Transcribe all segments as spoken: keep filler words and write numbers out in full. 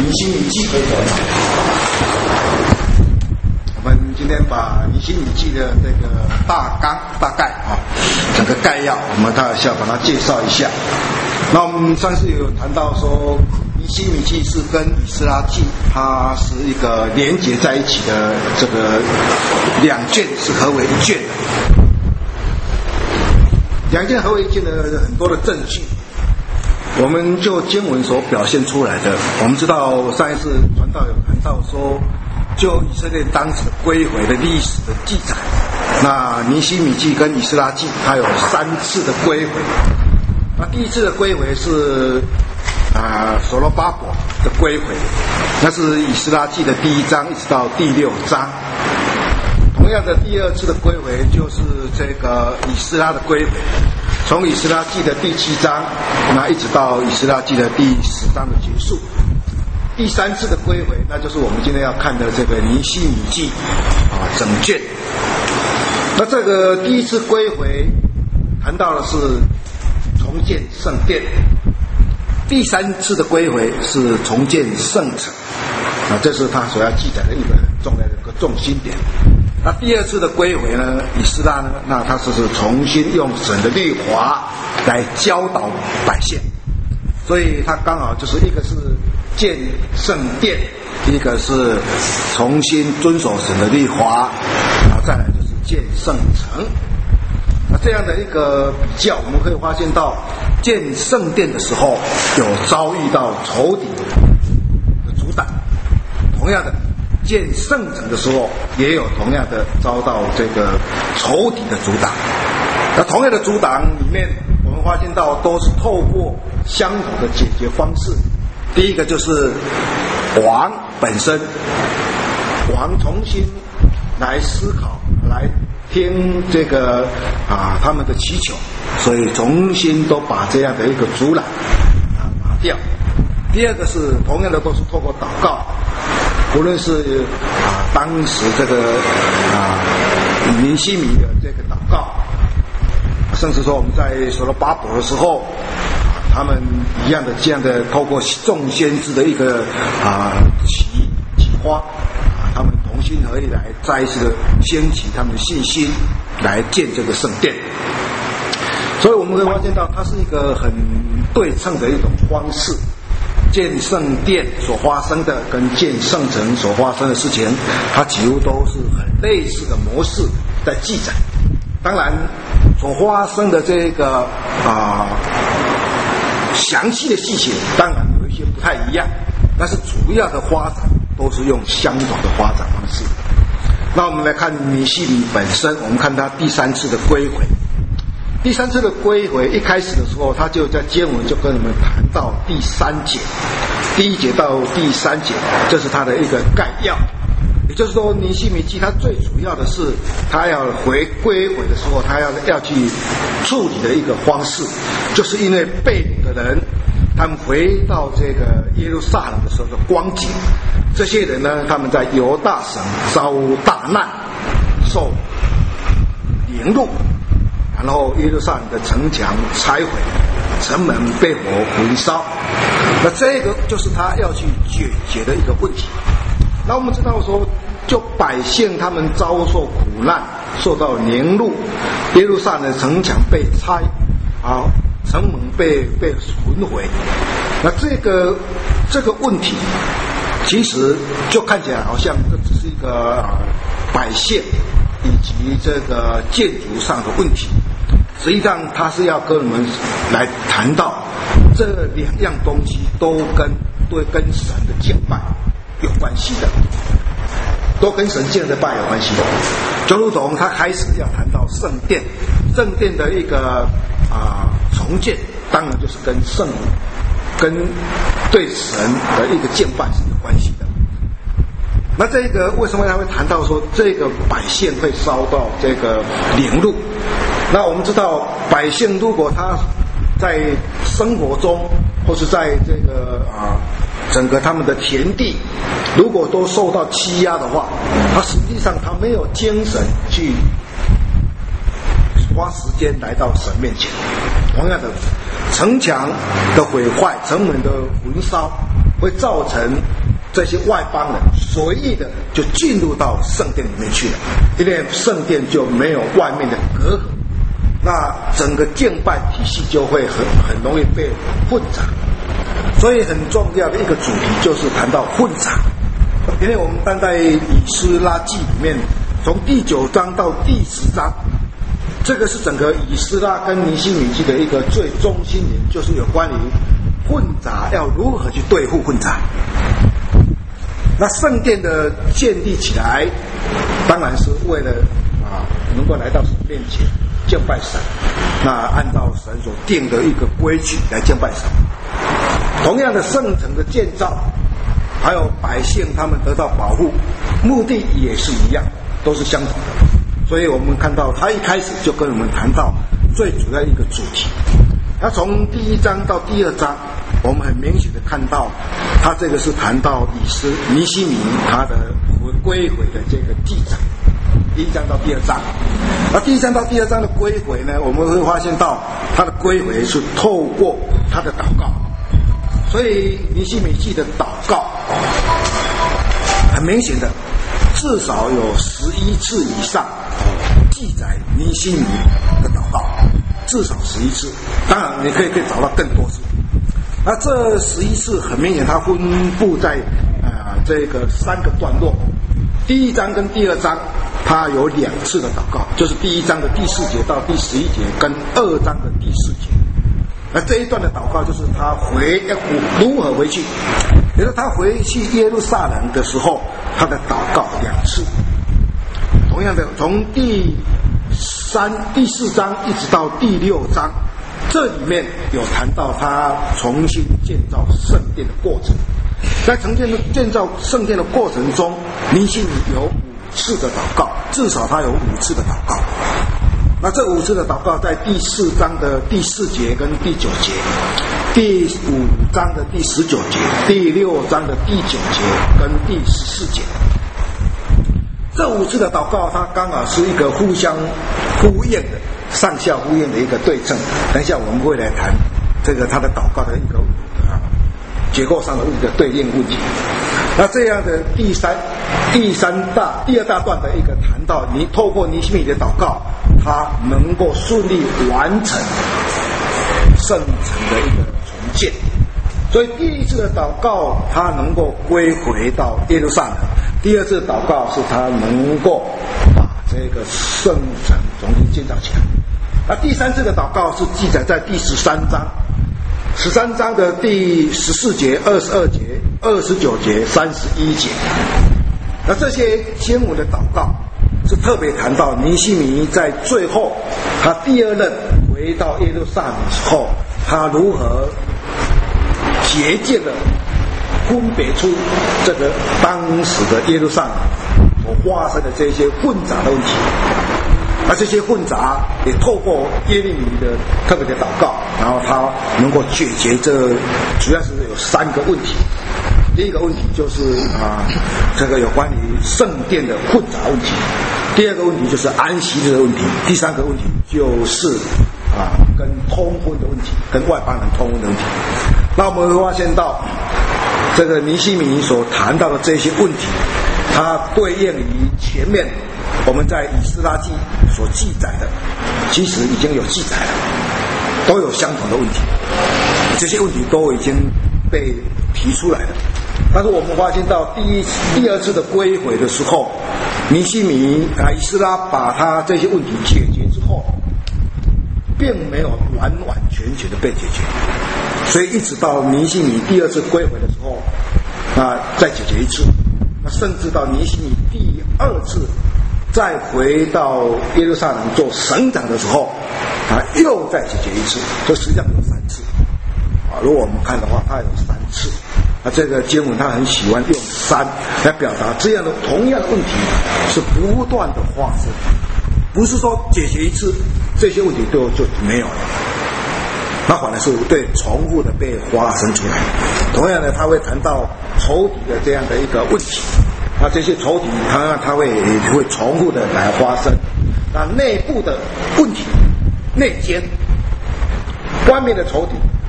尼希米记可以讲吗？我们今天把尼希米记的这个大纲大概啊，整个概要，我们大要把它介绍一下。那我们上次有谈到说，尼希米记是跟以斯拉记，它是一个连结在一起的这个两卷是合为一卷的。两件合为一件的很多的证据，我们就经文所表现出来的。我们知道上一次传道有谈到说，就以色列当时归回的历史的记载，那尼希米记跟以斯拉记它有三次的归回。那第一次的归回是啊所罗巴伯的归回，那是以斯拉记的第一章一直到第六章。同样的，第二次的归回就是这个以斯拉的归回，从以斯拉记的第七章，那一直到以斯拉记的第十章的结束。第三次的归回，那就是我们今天要看的这个尼希米记啊整卷。那这个第一次归回谈到的是重建圣殿，第三次的归回是重建圣城，啊，这是他所要记载的一个很重要的一个重心点。那第二次的归回呢，以斯拉呢，那他是重新用神的律法来教导百姓，所以他刚好就是一个是建圣殿，一个是重新遵守神的律法，然后再来就是建圣城。那这样的一个比较，我们可以发现到建圣殿的时候有遭遇到仇敌的阻挡，同样的建圣城的时候也有同样的遭到这个仇敌的阻挡。那同样的阻挡里面，我们发现到都是透过相同的解决方式。第一个就是王本身，王重新来思考，来听这个啊他们的祈求，所以重新都把这样的一个阻拦啊拿掉。第二个是同样的都是透过祷告，无论是啊当时这个啊尼希米的这个祷告，甚至说我们在所罗巴伯的时候，他们一样的这样的透过众先知的一个啊启启发，啊他们同心合意来再一次的掀起他们的信心，来建这个圣殿。所以我们会发现到，它是一个很对称的一种方式。建圣殿所发生的跟建圣城所发生的事情，它几乎都是很类似的模式在记载。当然，所发生的这个啊详细的细节，当然有一些不太一样，但是主要的发展都是用相同的发展方式。那我们来看尼希米本身，我们看他第三次的归回。第三次的归回一开始的时候，他就在经文就跟我们谈到第三节，第一节到第三节，这是他的一个概要。也就是说，尼希米记他最主要的是他要回归回的时候，他要要去处理的一个方式，就是因为被掳的人，他们回到这个耶路撒冷的时候的光景，这些人呢，他们在犹大省遭大难，受凌辱。然后耶路撒冷的城墙拆毁，城门被火焚烧，那这个就是他要去解决的一个问题。那我们知道说，就百姓他们遭受苦难，受到凌辱，耶路撒冷的城墙被拆，啊，城门被被焚毁，那这个这个问题，其实就看起来好像这只是一个、呃、百姓以及这个建筑上的问题。实际上，他是要跟我们来谈到这两样东西都跟对跟神的敬拜有关系的，都跟神敬的拜有关系的。就如同他开始要谈到圣殿，圣殿的一个啊、呃、重建，当然就是跟圣跟对神的一个敬拜是有关系的。那这个为什么他会谈到说这个百姓会遭到这个凌辱？那我们知道，百姓如果他在生活中，或是在这个啊整个他们的田地，如果都受到欺压的话，他实际上他没有精神去花时间来到神面前。同样的，城墙的毁坏、城门的焚烧， 会造成这些外邦人随意的就进入到圣殿里面去了，因为圣殿就没有外面的隔阂，那整个敬拜体系就会很很容易被混杂。所以很重要的一个主题就是谈到混杂，因为我们单在以斯拉记里面，从第九章到第十章，这个是整个以斯拉跟尼希米记的一个最中心点，就是有关于混杂要如何去对付混杂。那圣殿的建立起来，当然是为了啊能够来到神面前敬拜神，那按照神所定的一个规矩来敬拜神。同样的，圣城的建造，还有百姓他们得到保护，目的也是一样，都是相同的。所以我们看到他一开始就跟我们谈到最主要一个主题。他从第一章到第二章，我们很明显的看到，他这个是谈到以斯尼希米他的归回的这个记载。第一章到第二章，那第一章到第二章的归回呢，我们会发现到他的归回是透过他的祷告。所以尼希米记的祷告很明显的，至少有十一次以上记载尼希米的祷告，至少十一次。当然你可以可以找到更多次。那这十一次很明显，它分布在呃这个三个段落。第一章跟第二章，它有两次的祷告，就是第一章的第四节到第十一节，跟二章的第四节。那这一段的祷告就是他回要如何回去，也就是他回去耶路撒冷的时候，他的祷告两次。同样的，从第三、第四章一直到第六章，这里面有谈到他重新建造圣殿的过程。在重建建造圣殿的过程中，尼希米有五次的祷告，至少他有五次的祷告。那这五次的祷告在第四章的第四节跟第九节，第五章的第十九节，第六章的第九节跟第十四节。这五次的祷告，它刚好是一个互相呼应的、上下呼应的一个对称。等一下我们会来谈这个他的祷告的一个啊结构上的一个对应问题。那这样的第三、第三大、第二大段的一个谈到，你透过尼希米的祷告，他能够顺利完成圣城的一个重建。所以第一次的祷告，他能够归回到耶路撒冷；第二次的祷告是他能够把这个圣城重新建造起来。那第三次的祷告是记载在第十三章。十三章的第十四节、二十二节、二十九节、三十一节，那这些经文的祷告是特别谈到尼希米在最后他第二任回到耶路撒冷之后，他如何洁净的分别出这个当时的耶路撒冷所发生的这些混杂的问题。而这些混杂也透过耶利米的特别的祷告，然后他能够解决这主要是有三个问题。第一个问题就是啊，这个有关于圣殿的混杂问题；第二个问题就是安息日的问题；第三个问题就是啊，跟通婚的问题，跟外邦人通婚的问题。那我们会发现到，这个尼希米所谈到的这些问题，它对应于前面我们在以斯拉记所记载的，其实已经有记载了，都有相同的问题，这些问题都已经被提出来了。但是我们发现到第一、第二次的归回的时候，尼希米啊，以斯拉把他这些问题解决之后，并没有完完全全的被解决，所以一直到尼希米第二次归回的时候，啊，再解决一次，那甚至到尼希米第二次再回到耶路撒冷做省长的时候，他又再解决一次，这实际上有三次。啊，如果我们看的话，他有三次。那这个经文他很喜欢用三来表达这样的同样的问题是不断的发生，不是说解决一次这些问题都就没有了，那反而是对重复的被发生出来。同样的，他会谈到仇敌的这样的一个问题，那这些仇敌他他会会重复的来发生。那内部的问题，内奸，外面的仇敌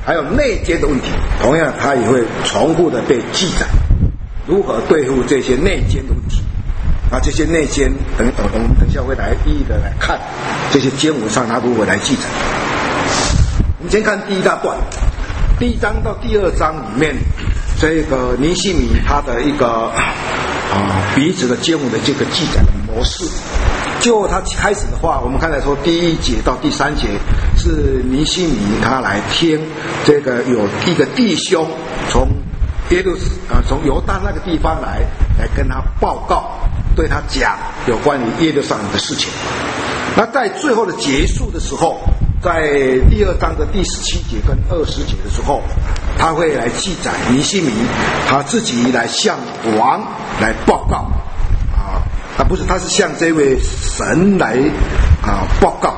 还有内奸的问题，同样它也会重复的被记载。如何对付这些内奸的问题？那这些内奸，等等我们等一下会来一一的来看这些经文上它如何来记载。我们先看第一大段，第一章到第二章里面，这个尼希米他的一个啊彼此的经文的这个记载的模式。就他开始的话，我们刚才说第一节到第三节是尼希米他来听这个有一个弟兄从耶路啊从犹大那个地方来来跟他报告，对他讲有关于耶路撒冷的事情。那在最后的结束的时候，在第二章的第十七节跟二十节的时候，他会来记载尼希米他自己来向王来报告啊，啊不是，他是向这位神来啊报告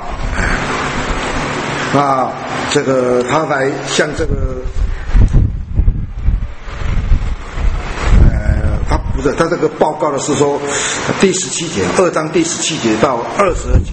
啊，这个他来向这个呃，他不是他这个报告的是说第十七节，二章第十七节到二十二节。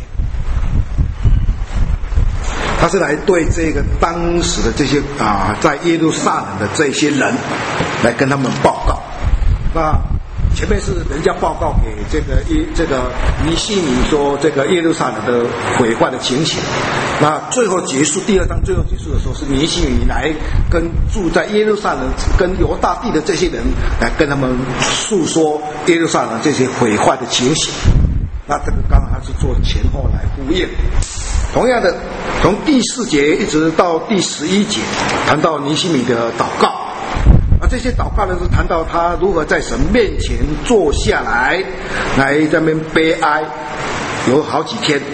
他是来对这个当时的这些啊，在耶路撒冷的这些人，来跟他们报告。那前面是人家报告给这个耶这个尼希米说这个耶路撒冷的毁坏的情形。那最后结束第二章最后结束的时候，是尼希米来跟住在耶路撒冷跟犹大地的这些人来跟他们诉说耶路撒冷这些毁坏的情形。那这个刚好他是做前后来呼应。同样的，从第四节一直到第十一节，谈到尼希米的祷告。啊，这些祷告呢是谈到他如何在神面前坐下来，来在那边悲哀，有好几天。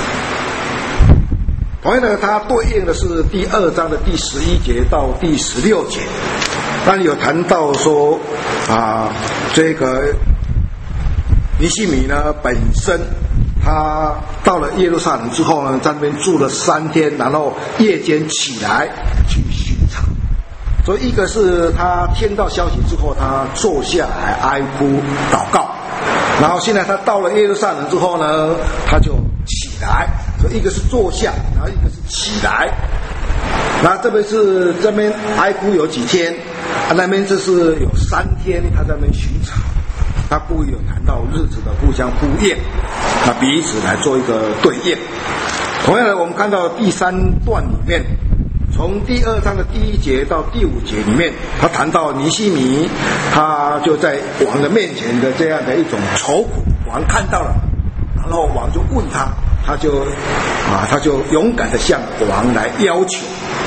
同样的，它对应的是第二章的第十一节到第十六节，那里有谈到说啊，这个尼希米呢本身。他到了耶路撒冷之后呢，在那边住了三天，然后夜间起来去巡查。所以一个是他听到消息之后，他坐下来哀哭祷告，然后现在他到了耶路撒冷之后呢，他就起来。所以一个是坐下，然后一个是起来。那这边是这边哀哭有几天，啊、那边就是有三天，他在那边巡查。他故意有谈到日子的互相呼应，那彼此来做一个对应。同样的，我们看到第三段里面，从第二章的第一节到第五节里面，他谈到尼希米，他就在王的面前的这样的一种愁苦，王看到了，然后王就问他，他就啊，他就勇敢的向王来要求。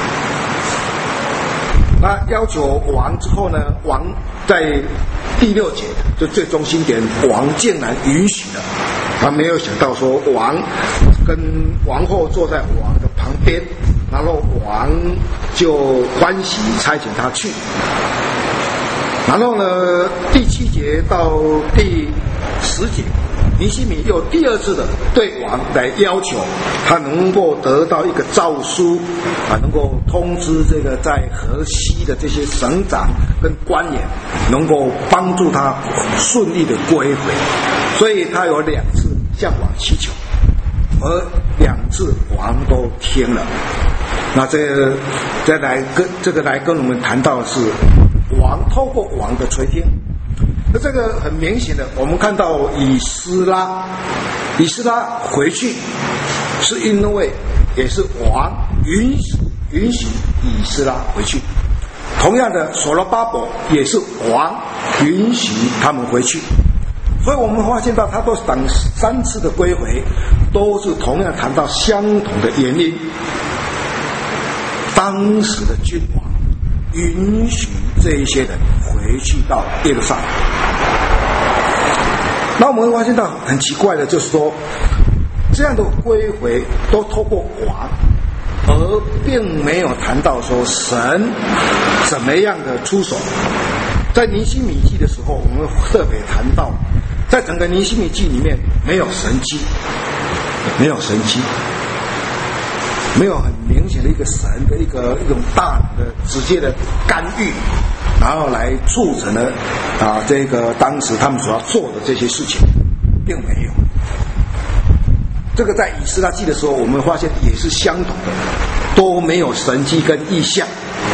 那要求王之后呢，王在第六节就最中心点，王竟然允许了。他没有想到说王跟王后坐在王的旁边，然后王就欢喜差遣他去。然后呢，第七节到第十节，尼希米又第二次的对王来要求，他能够得到一个诏书啊，能够通知这个在河西的这些省长跟官员，能够帮助他顺利的归回。所以他有两次向王祈求，而两次王都听了。那这个再来跟这个来跟我们谈到的是王透过王的垂听。那这个很明显的，我们看到以斯拉，以斯拉回去，是因为也是王允许允许以斯拉回去。同样的，所罗巴伯也是王允许他们回去。所以我们发现到，他都等三次的归回，都是同样谈到相同的原因。当时的君王允许这一些人回去到耶路撒冷。那我们会发现到很奇怪的，就是说这样的归回都透过王，而并没有谈到说神怎么样的出手。在尼希米记的时候，我们特别谈到，在整个尼希米记里面没有神迹，没有神迹，没有很明显的一个神的一个一种大的直接的干预，然后来促成了啊这个当时他们所要做的这些事情，并没有。这个在以斯拉记的时候，我们发现也是相同的，都没有神迹跟异象。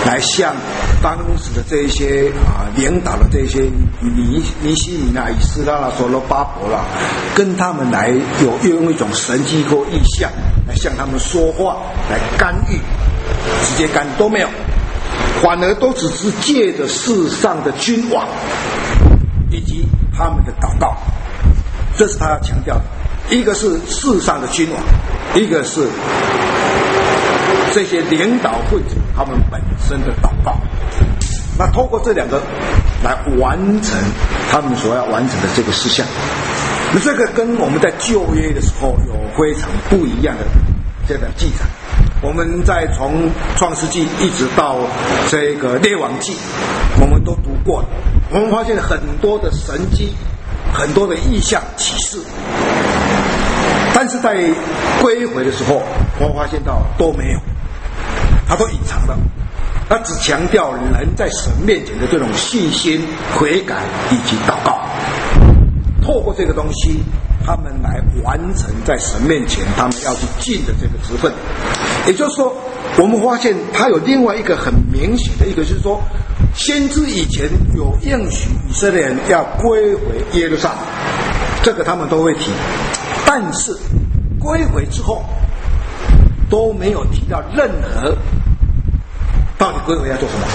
来向当时的这一些啊领导的这些尼尼希米啊、以斯拉啦、所罗巴伯啦，跟他们来有用一种神迹或意象来向他们说话，来干预，直接干预都没有，反而都只是借着世上的君王以及他们的祷告，这是他要强调的。一个是世上的君王，一个是这些领导分子他们本身的祷告。那透过这两个来完成他们所要完成的这个事项。那这个跟我们在旧约的时候有非常不一样的这个记载。我们在从创世纪一直到这个列王纪，我们都读过了。我们发现很多的神迹，很多的异象启示，但是在归回的时候，我们发现到都没有，他都隐藏了。他只强调人在神面前的这种信心、悔改以及祷告。透过这个东西，他们来完成在神面前他们要去尽的这个职分。也就是说，我们发现他有另外一个很明显的一个，就是说，先知以前有应许以色列人要归回耶路撒冷，这个他们都会提，但是归回之后都没有提到任何到底归回要做什么。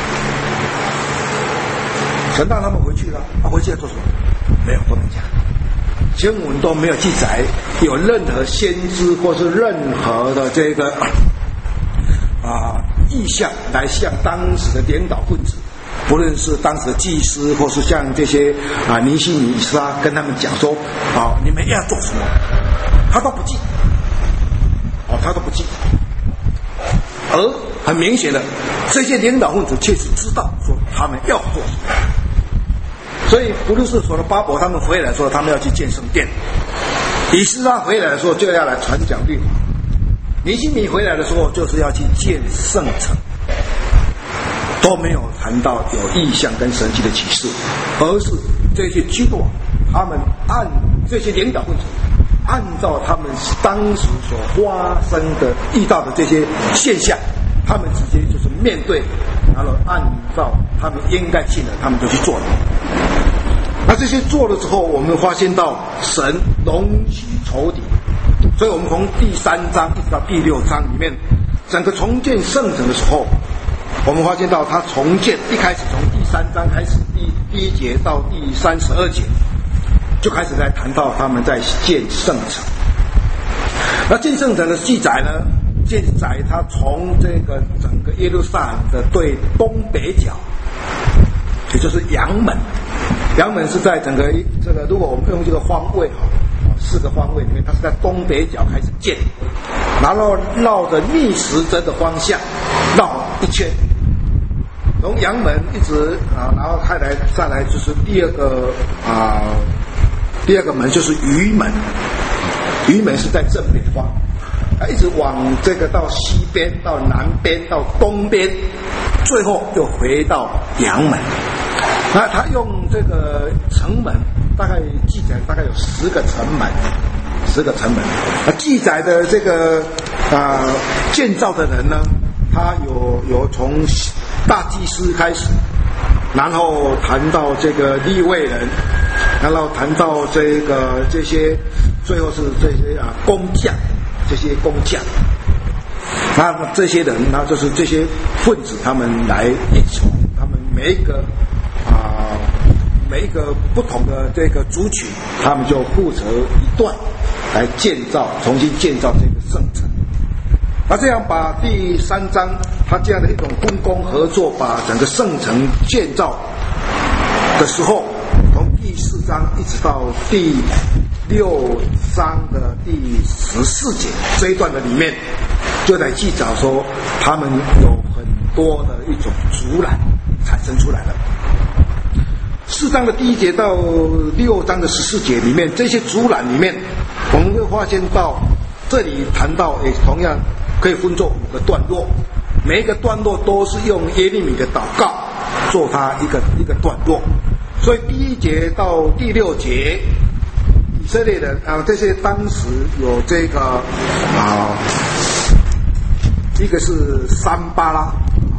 神让他们回去了，他、啊、回去要做什么？没有，不能讲。经文都没有记载有任何先知或是任何的这个啊意象来向当时的领导分子，不论是当时的祭司或是像这些啊尼希米、以斯拉跟他们讲说啊你们要做什么，他都不记，哦他都不记。而很明显的，这些领导分子确实知道说他们要做什么。所以不论是所罗巴伯他们回来的时候，他们要去建圣殿；以斯拉回来的时候就要来传讲律法；尼希米回来的时候就是要去建圣城，都没有谈到有异象跟神迹的启示，而是这些基督他们按这些领导分子按照他们当时所发生的遇到的这些现象，他们直接就是面对，然后按照他们应该尽的，他们就去做了。那这些做了之后，我们发现到神容许仇敌，所以我们从第三章一直到第六章里面，整个重建圣城的时候，我们发现到他重建一开始从第三章开始，第第一节到第三十二节，就开始在谈到他们在建圣城。那建圣城的记载呢，记载他从这个整个耶路撒冷的对东北角，也就是阳门，阳门是在整个这个，如果我们用这个方位哈，四个方位里面，它是在东北角开始建，然后绕着逆时针的方向绕一圈，从阳门一直啊，然后开来再来就是第二个啊，第二个门就是鱼门，鱼门是在正北方。一直往这个到西边、到南边、到东边，最后又回到阳门。那他用这个城门，大概记载大概有十个城门，十个城门。那记载的这个啊、呃、建造的人呢，他有有从大祭司开始，然后谈到这个利未人，然后谈到这个这些，最后是这些啊工匠。这些工匠，那这些人，那就是这些分子，他们来一从他们每一个啊、呃、每一个不同的这个族群，他们就负责一段来建造，重新建造这个圣城。那这样把第三章他这样的一种分工合作，把整个圣城建造的时候，从第四章一直到第六章的第十四节这一段的里面，就在记载说他们有很多的一种阻拦产生出来了。四章的第一节到六章的十四节里面，这些阻拦里面，我们会发现到这里谈到也同样可以分作五个段落，每一个段落都是用耶利米的祷告做它一个一个段落。所以第一节到第六节，以色列人啊，这些当时有这个啊，一个是山巴拉，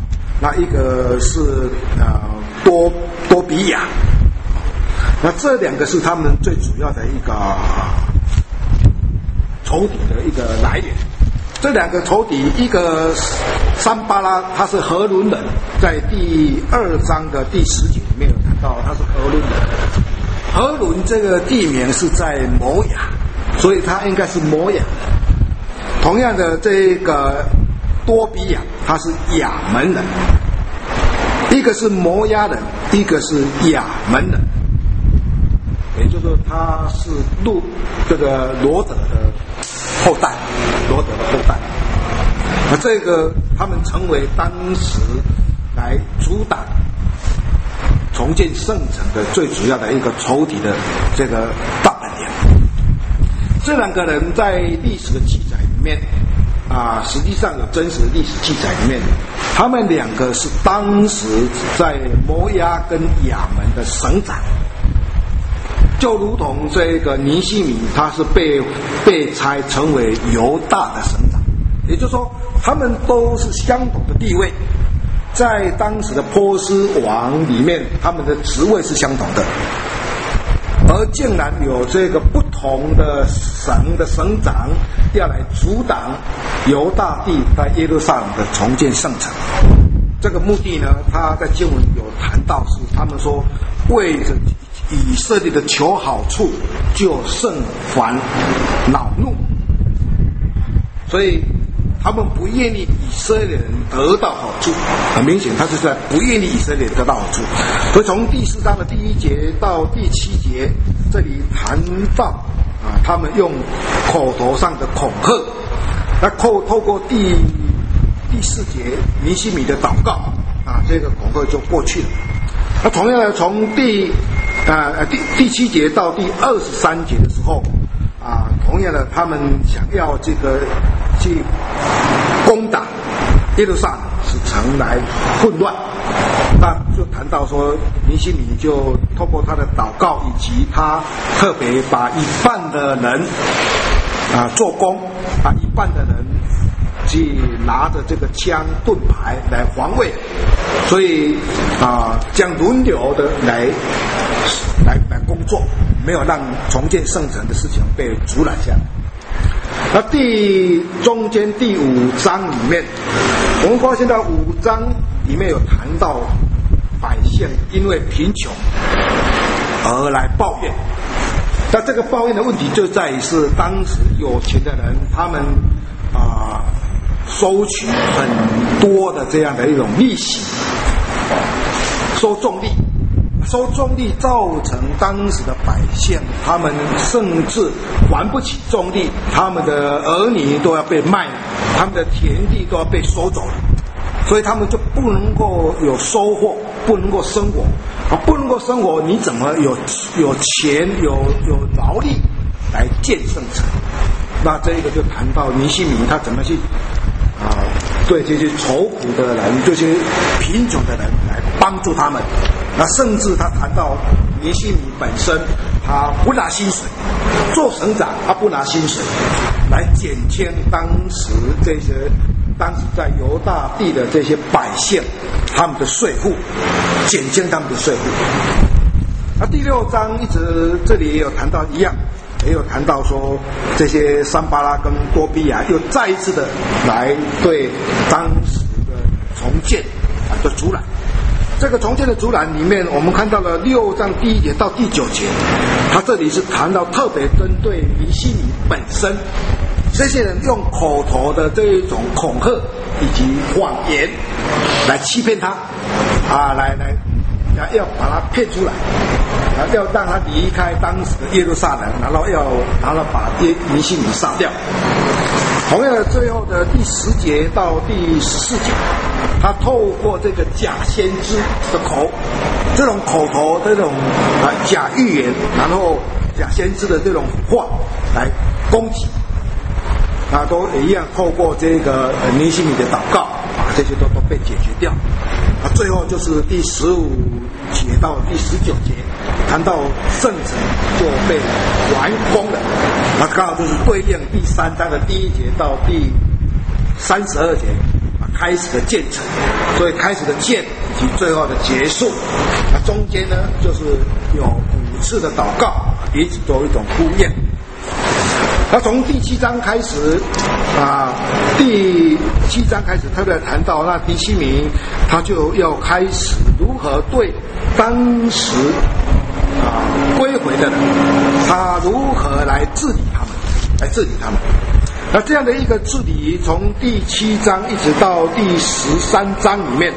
那一个是呃多多比亚。那这两个是他们最主要的一个仇敌的一个来源。这两个仇敌，一个桑巴拉，他是何伦人，在第二章的第十节里面有谈到他是何伦人。何伦这个地名是在摩亚，所以他应该是摩亚人。同样的，这个多比亚他是亚门人，一个是摩押人，一个是亚门人。也就是说他是路这个罗德的后代，罗德的后代。那这个他们成为当时来阻挡重建圣城的最主要的一个仇敌的这个大本营。这两个人在历史的记载里面啊，实际上有真实的历史记载里面，他们两个是当时在摩押跟亚门的省长。就如同这个尼希米，他是被被差成为犹大的省长，也就是说，他们都是相同的地位，在当时的波斯王里面，他们的职位是相同的，而竟然有这个不同的省的省长要来阻挡犹大帝在耶路撒冷的重建圣城。这个目的呢，他在经文有谈到是他们说为着以色列的求好处，就甚烦恼怒，所以他们不愿意以色列人得到好处。很明显，他是在不愿意以色列得到好处。所以从第四章的第一节到第七节，这里谈到啊，他们用口头上的恐吓，那透透过第第四节尼希米的祷告啊，这个恐吓就过去了。那同样的，从第啊第第七节到第二十三节的时候啊，同样的，他们想要这个去攻打耶路撒冷，使城来混乱。那就谈到说，尼希米就透过他的祷告，以及他特别把一半的人啊做工，把一半的人去拿着这个枪盾牌来防卫，所以啊，将轮流的来来来工作，没有让重建圣城的事情被阻拦下来。那第中间第五章里面，我们发现到五章里面有谈到百姓因为贫穷而来抱怨。那这个抱怨的问题就在于是当时有钱的人，他们啊、呃、收取很多的这样的一种利息，收重利。收重利造成当时的百姓，他们甚至还不起重利，他们的儿女都要被卖，他们的田地都要被收走了，所以他们就不能够有收获，不能够生活啊，不能够生活，你怎么有有钱有有劳力来建圣城？那这个就谈到尼希米他怎么去啊，对这些愁苦的人，这些贫穷的人来帮助他们。那甚至他谈到尼希米本身，他不拿薪水，做省长他不拿薪水，来减轻当时这些当时在犹大地的这些百姓他们的税负，减轻他们的税负。那第六章一直这里也有谈到一样，也有谈到说这些桑巴拉跟多比亚又再一次的来对当时的重建啊的阻拦。这个重建的阻拦里面，我们看到了六章第一节到第九节，他这里是谈到特别针对尼希米本身，这些人用口头的这一种恐吓以及谎言来欺骗他，啊，来来要把他骗出来，然后要让他离开当时的耶路撒冷，然后要然后把尼希米杀掉。同样的，最后的第十节到第十四节，他透过这个假先知的口，这种口头这种啊假预言，然后假先知的这种话来攻击，啊，都一样透过这个尼希米的祷告，啊，这些都都被解决掉。啊，最后就是第十五节到第十九节，谈到圣城就被完工了，那刚好就是对应第三章的第一节到第三十二节，啊， 开始的建成，所以开始的建以及最后的结束，那中间呢就是有五次的祷告，彼此做一种呼应。那从第七章开始啊，第七章开始特别谈到，那尼希米他就要开始如何对当时啊归回的人，他如何来治理他们，来治理他们。那这样的一个治理，从第七章一直到第十三章里面，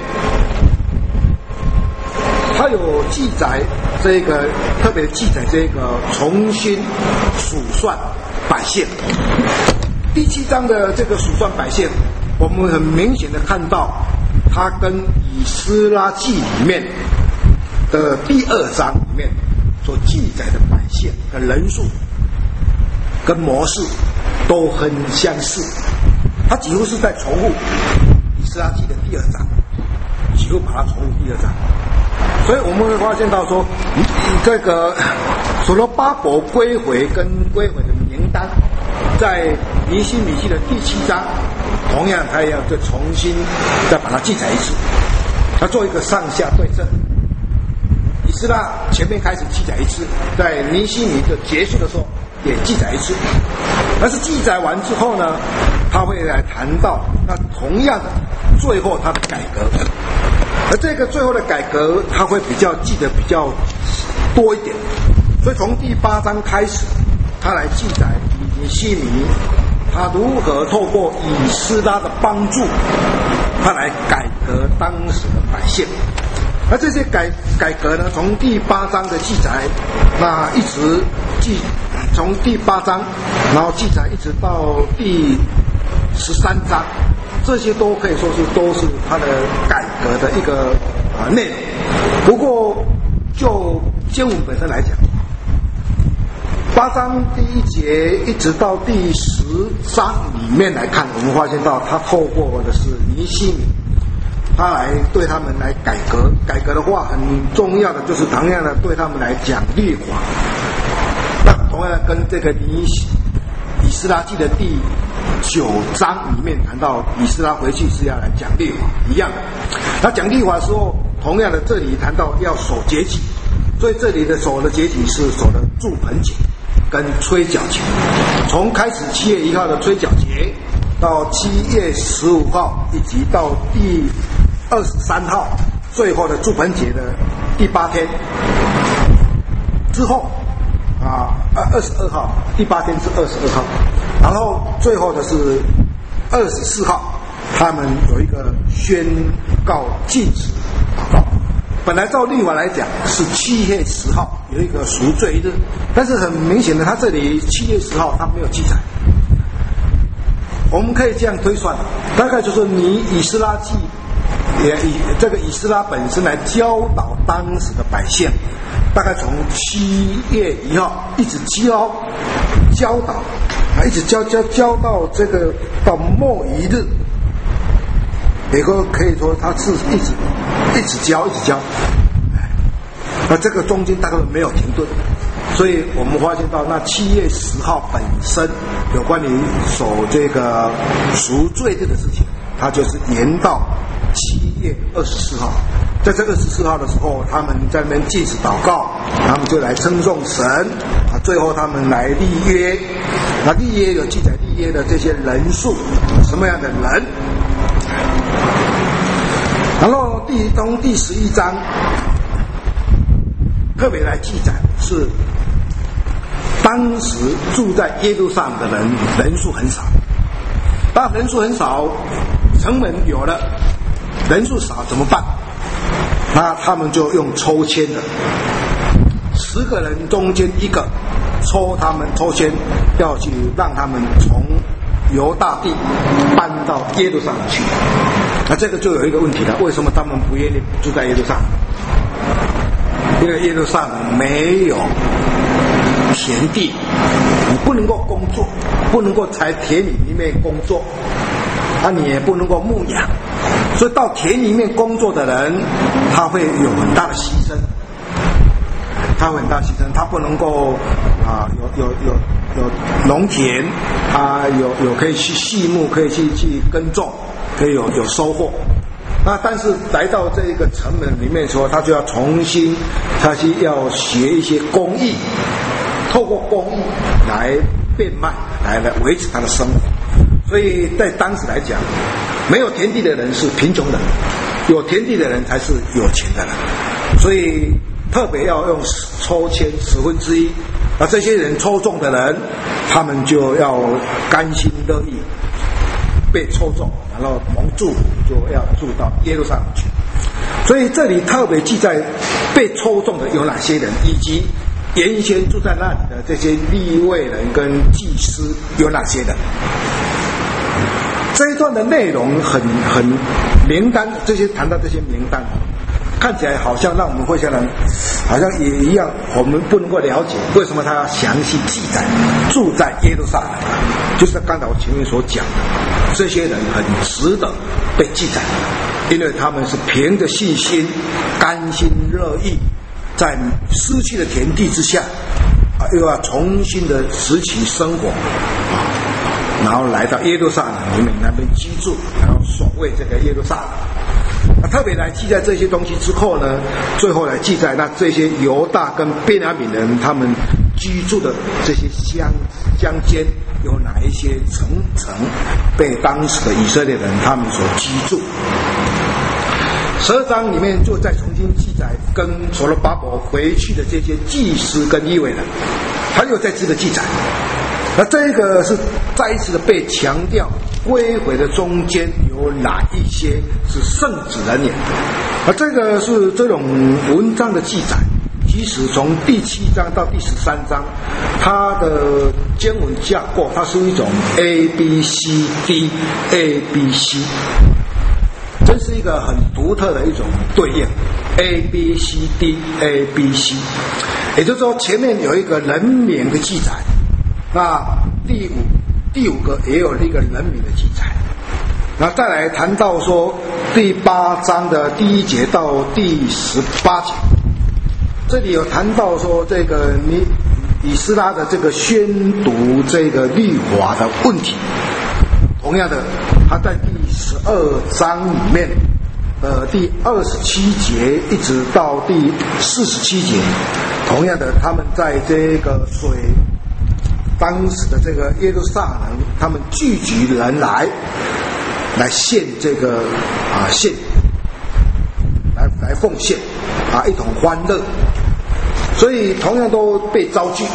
它有记载这个特别记载这个重新数算百姓。第七章的这个数算百姓，我们很明显的看到，它跟以斯拉记里面的第二章里面所记载的百姓的人数跟模式都很相似，它几乎是在重复以斯拉记的第二章，几乎把它重复第二章。所以我们会发现到说，这个所罗巴伯归回跟归回的名单，在尼希米记的第七章，同样他也要再重新再把它记载一次，他做一个上下对证。以斯拉前面开始记载一次，在尼希米的结束的时候也记载一次，但是记载完之后呢，他会来谈到那同样的最后他的改革，而这个最后的改革他会比较记得比较多一点，所以从第八章开始，他来记载尼希米他如何透过以斯拉的帮助，他来改革当时的百姓。那这些改改革呢，从第八章的记载，那一直记从第八章，然后记载一直到第十三章，这些都可以说是都是它的改革的一个啊内容。不过就经文本身来讲，八章第一节一直到第十章里面来看，我们发现到他透过的是尼希米，他来对他们来改革，改革的话很重要的就是同样的对他们来讲律法。那同样的跟这个尼以斯拉记的第九章里面谈到以斯拉回去是要来讲律法一样的。他讲律法的时候，同样的这里谈到要守节期，所以这里的守的节期是守的住棚节跟吹角节。从开始七月一号的吹角节，到七月十五号，以及到第二十三号，最后的住棚节的第八天之后啊，二十二号，第八天是二十二号，然后最后的是二十四号，他们有一个宣告禁止祷告。本来照律法来讲是七月十号有一个赎罪日，但是很明显的，他这里七月十号他没有记载。我们可以这样推算，大概就是你以斯拉记也以这个以斯拉本身来教导当时的百姓，大概从七月一号一直教教导啊，一直教教教到这个到末一日，也可以说他是一直一直教一直教，那这个中间大概没有停顿。所以我们发现到那七月十号本身有关于守这个赎罪日的事情，它就是延到七月二十四号。在这二十四号的时候，他们在那边祭祀祷告，他们就来称颂神啊。最后他们来立约，那立约有记载立约的这些人数，什么样的人？然后第从第十一章特别来记载是。当时住在耶路撒冷的人人数很少，当人数很少，城门有了，人数少怎么办？那他们就用抽签的，十个人中间一个抽他们抽签，要去让他们从犹大地搬到耶路撒冷去。那这个就有一个问题了，为什么他们不愿意住在耶路撒冷？因为耶路撒冷没有田地，你不能够工作，不能够在田里面工作，啊，你也不能够牧养，所以到田里面工作的人，他会有很大的牺牲，他会很大的牺牲，他不能够啊，有有有有农田，啊，有有可以去畜牧，可以去去耕种， 可以有有收获。那但是来到这个城门里面说，他就要重新，他是要学一些工艺，透过工艺来变卖，来来维持他的生活。所以在当时来讲，没有田地的人是贫穷人，有田地的人才是有钱的人。所以特别要用抽签十分之一，而这些人抽中的人，他们就要甘心乐意被抽中，然后蒙祝福，就要住到耶路撒冷去。所以这里特别记载被抽中的有哪些人，以及原先住在那里的这些利未人跟祭司有哪些人。这一段的内容很很名单，这些谈到这些名单，看起来好像让我们会想人好像也一样，我们不能够了解为什么他要详细记载住在耶路撒冷，就是刚才我前面所讲的，这些人很值得被记载，因为他们是凭着信心甘心乐意，在失去的田地之下啊，又要重新的拾起生活啊，然后来到耶路撒冷里面那边居住，然后守卫这个耶路撒冷。那特别来记载这些东西之后呢，最后来记载那这些犹大跟便雅悯人他们居住的这些乡乡间有哪一些层层被当时的以色列人他们所居住。十二章里面就再重新记载跟所罗巴伯回去的这些祭司跟利未人，他又再次的记载。那这个是再一次的被强调，归回的中间有哪一些是圣子人也？而这个是这种文章的记载，即使从第七章到第十三章，它的经文架构，它是一种 A B C D A B C， 真是一个很独特的一种对应 A B C D A B C， 也就是说前面有一个人名的记载。那第五第五个也有一个人名的记载，然后再来谈到说第八章的第一节到第十八节，这里有谈到说这个你以斯拉的这个宣读这个律法的问题。同样的，他在第十二章里面，呃，第二十七节一直到第四十七节，同样的，他们在这个水。当时的这个耶路撒冷，他们聚集人来，来献这个啊献，来来奉献啊，一同欢乐，所以同样都被招聚。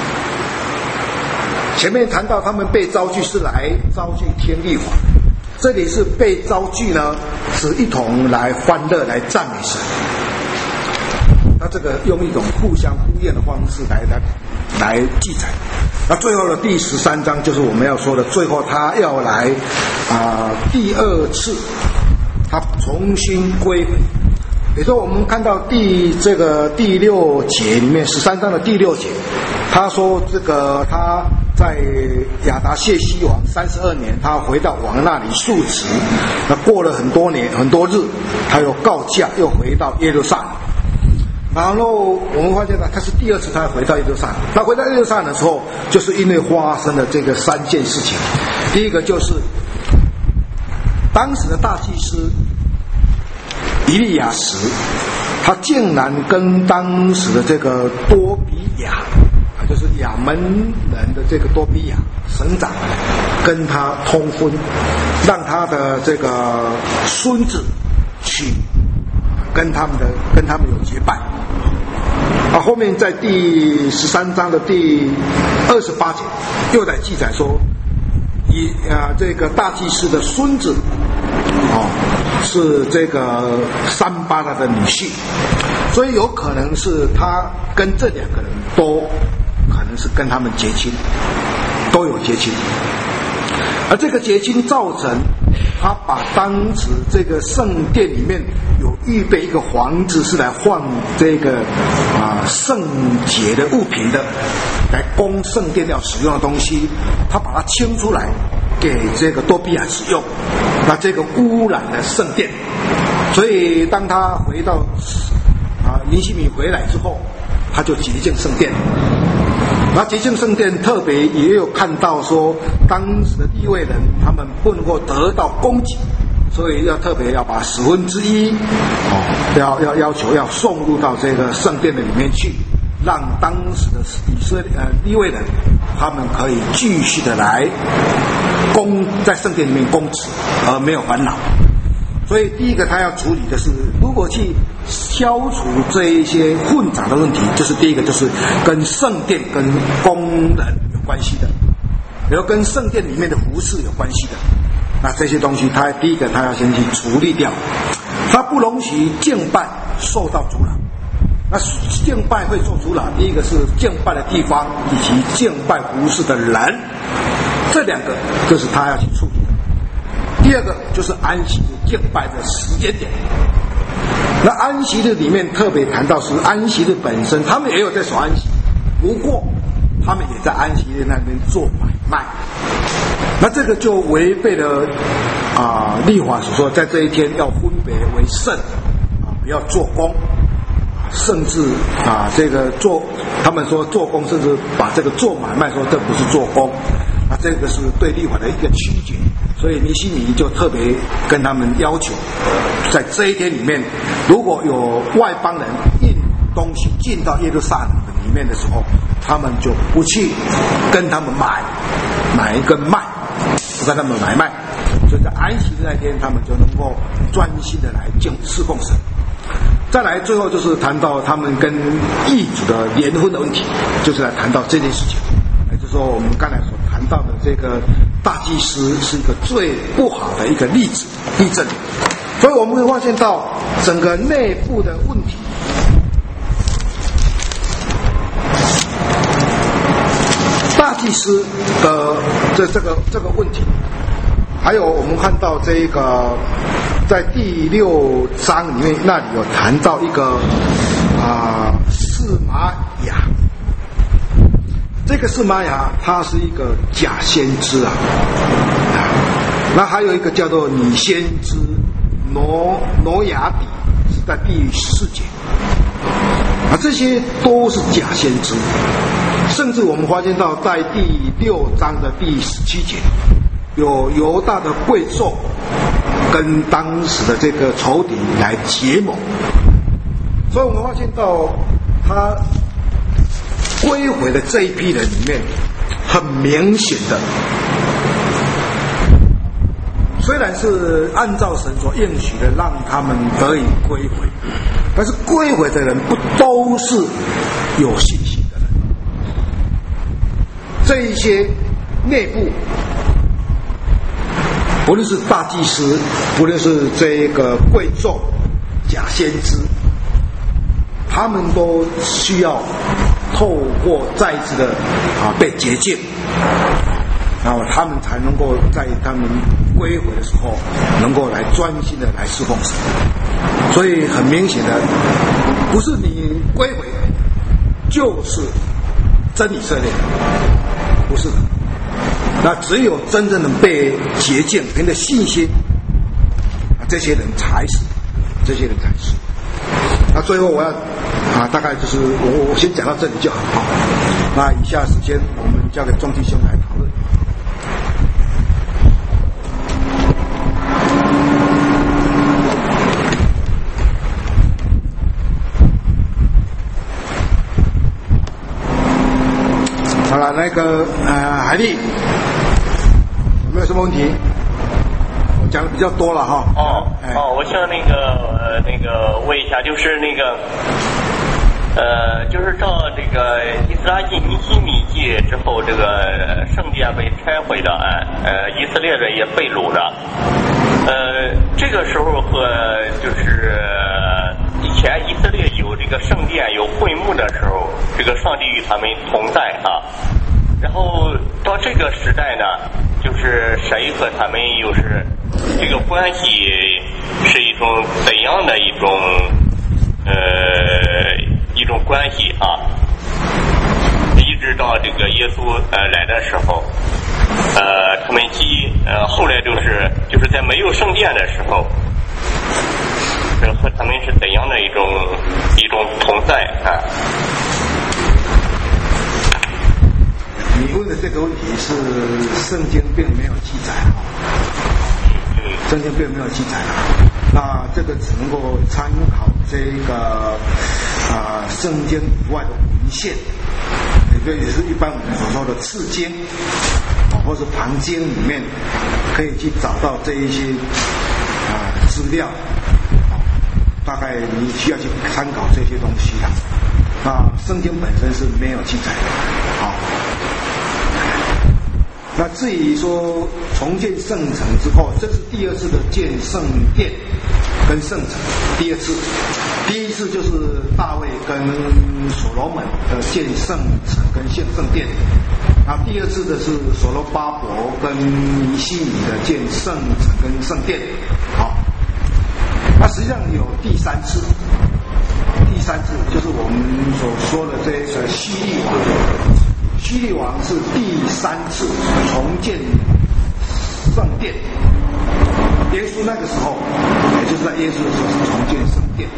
前面谈到他们被招聚是来招聚听律法，这里是被招聚呢，是一同来欢乐，来赞美神。那这个用一种互相呼应的方式来来来记载。那最后的第十三章就是我们要说的，最后他要来啊、呃、第二次，他重新归回。也就是说，我们看到第这个第六节里面，十三章的第六节，他说这个他在亚达谢西王三十二年，他回到王那里述职。那过了很多年很多日，他又告假，又回到耶路撒冷。然后我们发现呢，他是第二次他回到耶路撒冷。他回到耶路撒冷的时候，就是因为发生了这个三件事情。第一个就是当时的大祭司以利亚实，他竟然跟当时的这个多比亚，就是亚门人的这个多比亚省长，跟他通婚，让他的这个孙子娶跟他们的跟他们有结拜。啊，后面在第十三章的第二十八节又在记载说，以啊这个大祭司的孙子，哦，是这个三巴拉的女婿，所以有可能是他跟这两个人都可能是跟他们结亲，都有结亲，而这个结亲造成他把当时这个圣殿里面有预备一个房子是来换这个啊圣洁的物品的，来供圣殿要使用的东西，他把它清出来给这个多比亚使用，那这个污染了圣殿。所以当他回到啊尼希米回来之后，他就洁净圣殿。那洁净圣殿特别也有看到说，当时的利未人他们不能够得到供给， 所以要特别要把十分之一哦，要要要求要送入到这个圣殿的里面去，让当时的以色列呃利未人他们可以继续的来供在圣殿里面供职，而没有烦恼。所以第一个他要处理的是，如果去消除这一些混杂的问题，就是第一个就是跟圣殿跟工人有关系的，然后跟圣殿里面的服饰有关系的，那这些东西他第一个他要先去处理掉，他不容许敬拜受到阻扰。那敬拜会受阻扰，第一个是敬拜的地方以及敬拜服饰的人，这两个就是他要去处理的。第二个就是安息日敬拜的时间点。那安息日里面特别谈到是安息日本身，他们也有在守安息，不过他们也在安息日那边做买卖。那这个就违背了啊、呃、律法所说，在这一天要分别为圣啊，不要做工。甚至啊，这个做他们说做工，甚至把这个做买卖说这不是做工，啊，这个是对律法的一个曲解。所以尼希米就特别跟他们要求，在这一天里面，如果有外邦人运东西进到耶路撒冷里面的时候，他们就不去跟他们买买跟卖，不跟他们买卖。所以在安息日那天，他们就能够专心的来敬侍奉神。再来，最后就是谈到他们跟异族的联婚的问题，就是来谈到这件事情。也就是说，我们刚才所谈到的这个大祭司是一个最不好的一个例子例证。所以我们会发现到整个内部的问题，大祭司的这这个这个问题，还有我们看到这个。在第六章里面，那里有谈到一个啊示玛雅，这个示玛雅他是一个假先知啊，啊，那还有一个叫做女先知挪挪亚底，是在第四节啊，这些都是假先知，甚至我们发现到在第六章的第十七节，有犹大的贵胄跟当时的这个仇敌来结盟，所以我们发现到他归回的这一批人里面，很明显的，虽然是按照神所应许的让他们得以归回，但是归回的人不都是有信心的人，这一些内部。不论是大祭司，不论是这个贵胄、假先知，他们都需要透过再一次的啊被洁净，然后他们才能够在他们归回的时候，能够来专心的来侍奉神。所以很明显的，不是你归回就是真以色列，不是的。那只有真正的被洁净，凭着信心，啊，这些人才是，这些人才是。那最后我要啊，大概就是我我先讲到这里就好。那以下时间我们交给庄弟兄来讨论。好了，那个呃，海丽。有没有什么问题？我讲的比较多了哈。 哦，哦，我想那个呃那个问一下，就是那个呃，就是照这个以斯拉记尼希米记之后，这个圣殿被拆毁了，呃，以色列人也被掳了。呃，这个时候和就是以前以色列有这个圣殿有会幕的时候，这个上帝与他们同在啊。然后到这个时代呢，就是谁和他们又是这个关系是一种怎样的一种呃一种关系啊？一直到这个耶稣呃来的时候，呃他们既呃后来就是就是在没有圣殿的时候，这和他们是怎样的一种一种同在啊？ 你问的这个问题是圣经并没有记载， 圣经并没有记载了。那这个只能够参考这个啊圣经以外的文献，也就是一般我们所说的次经啊，或是旁经里面可以去找到这一些啊资料。大概你需要去参考这些东西的，那圣经本身是没有记载的。好，那至于说重建圣城之后，这是第二次的建圣殿跟圣城，第二次，第一次就是大卫跟所罗门的建圣城跟建圣殿，然后第二次的是所罗巴伯跟尼希米的建圣城跟圣殿。好。那实际上有第三次，第三次就是我们所说的这个希律王，希律王是第三次重建圣殿。耶稣那个时候，也就是在耶稣的时候是重建圣殿。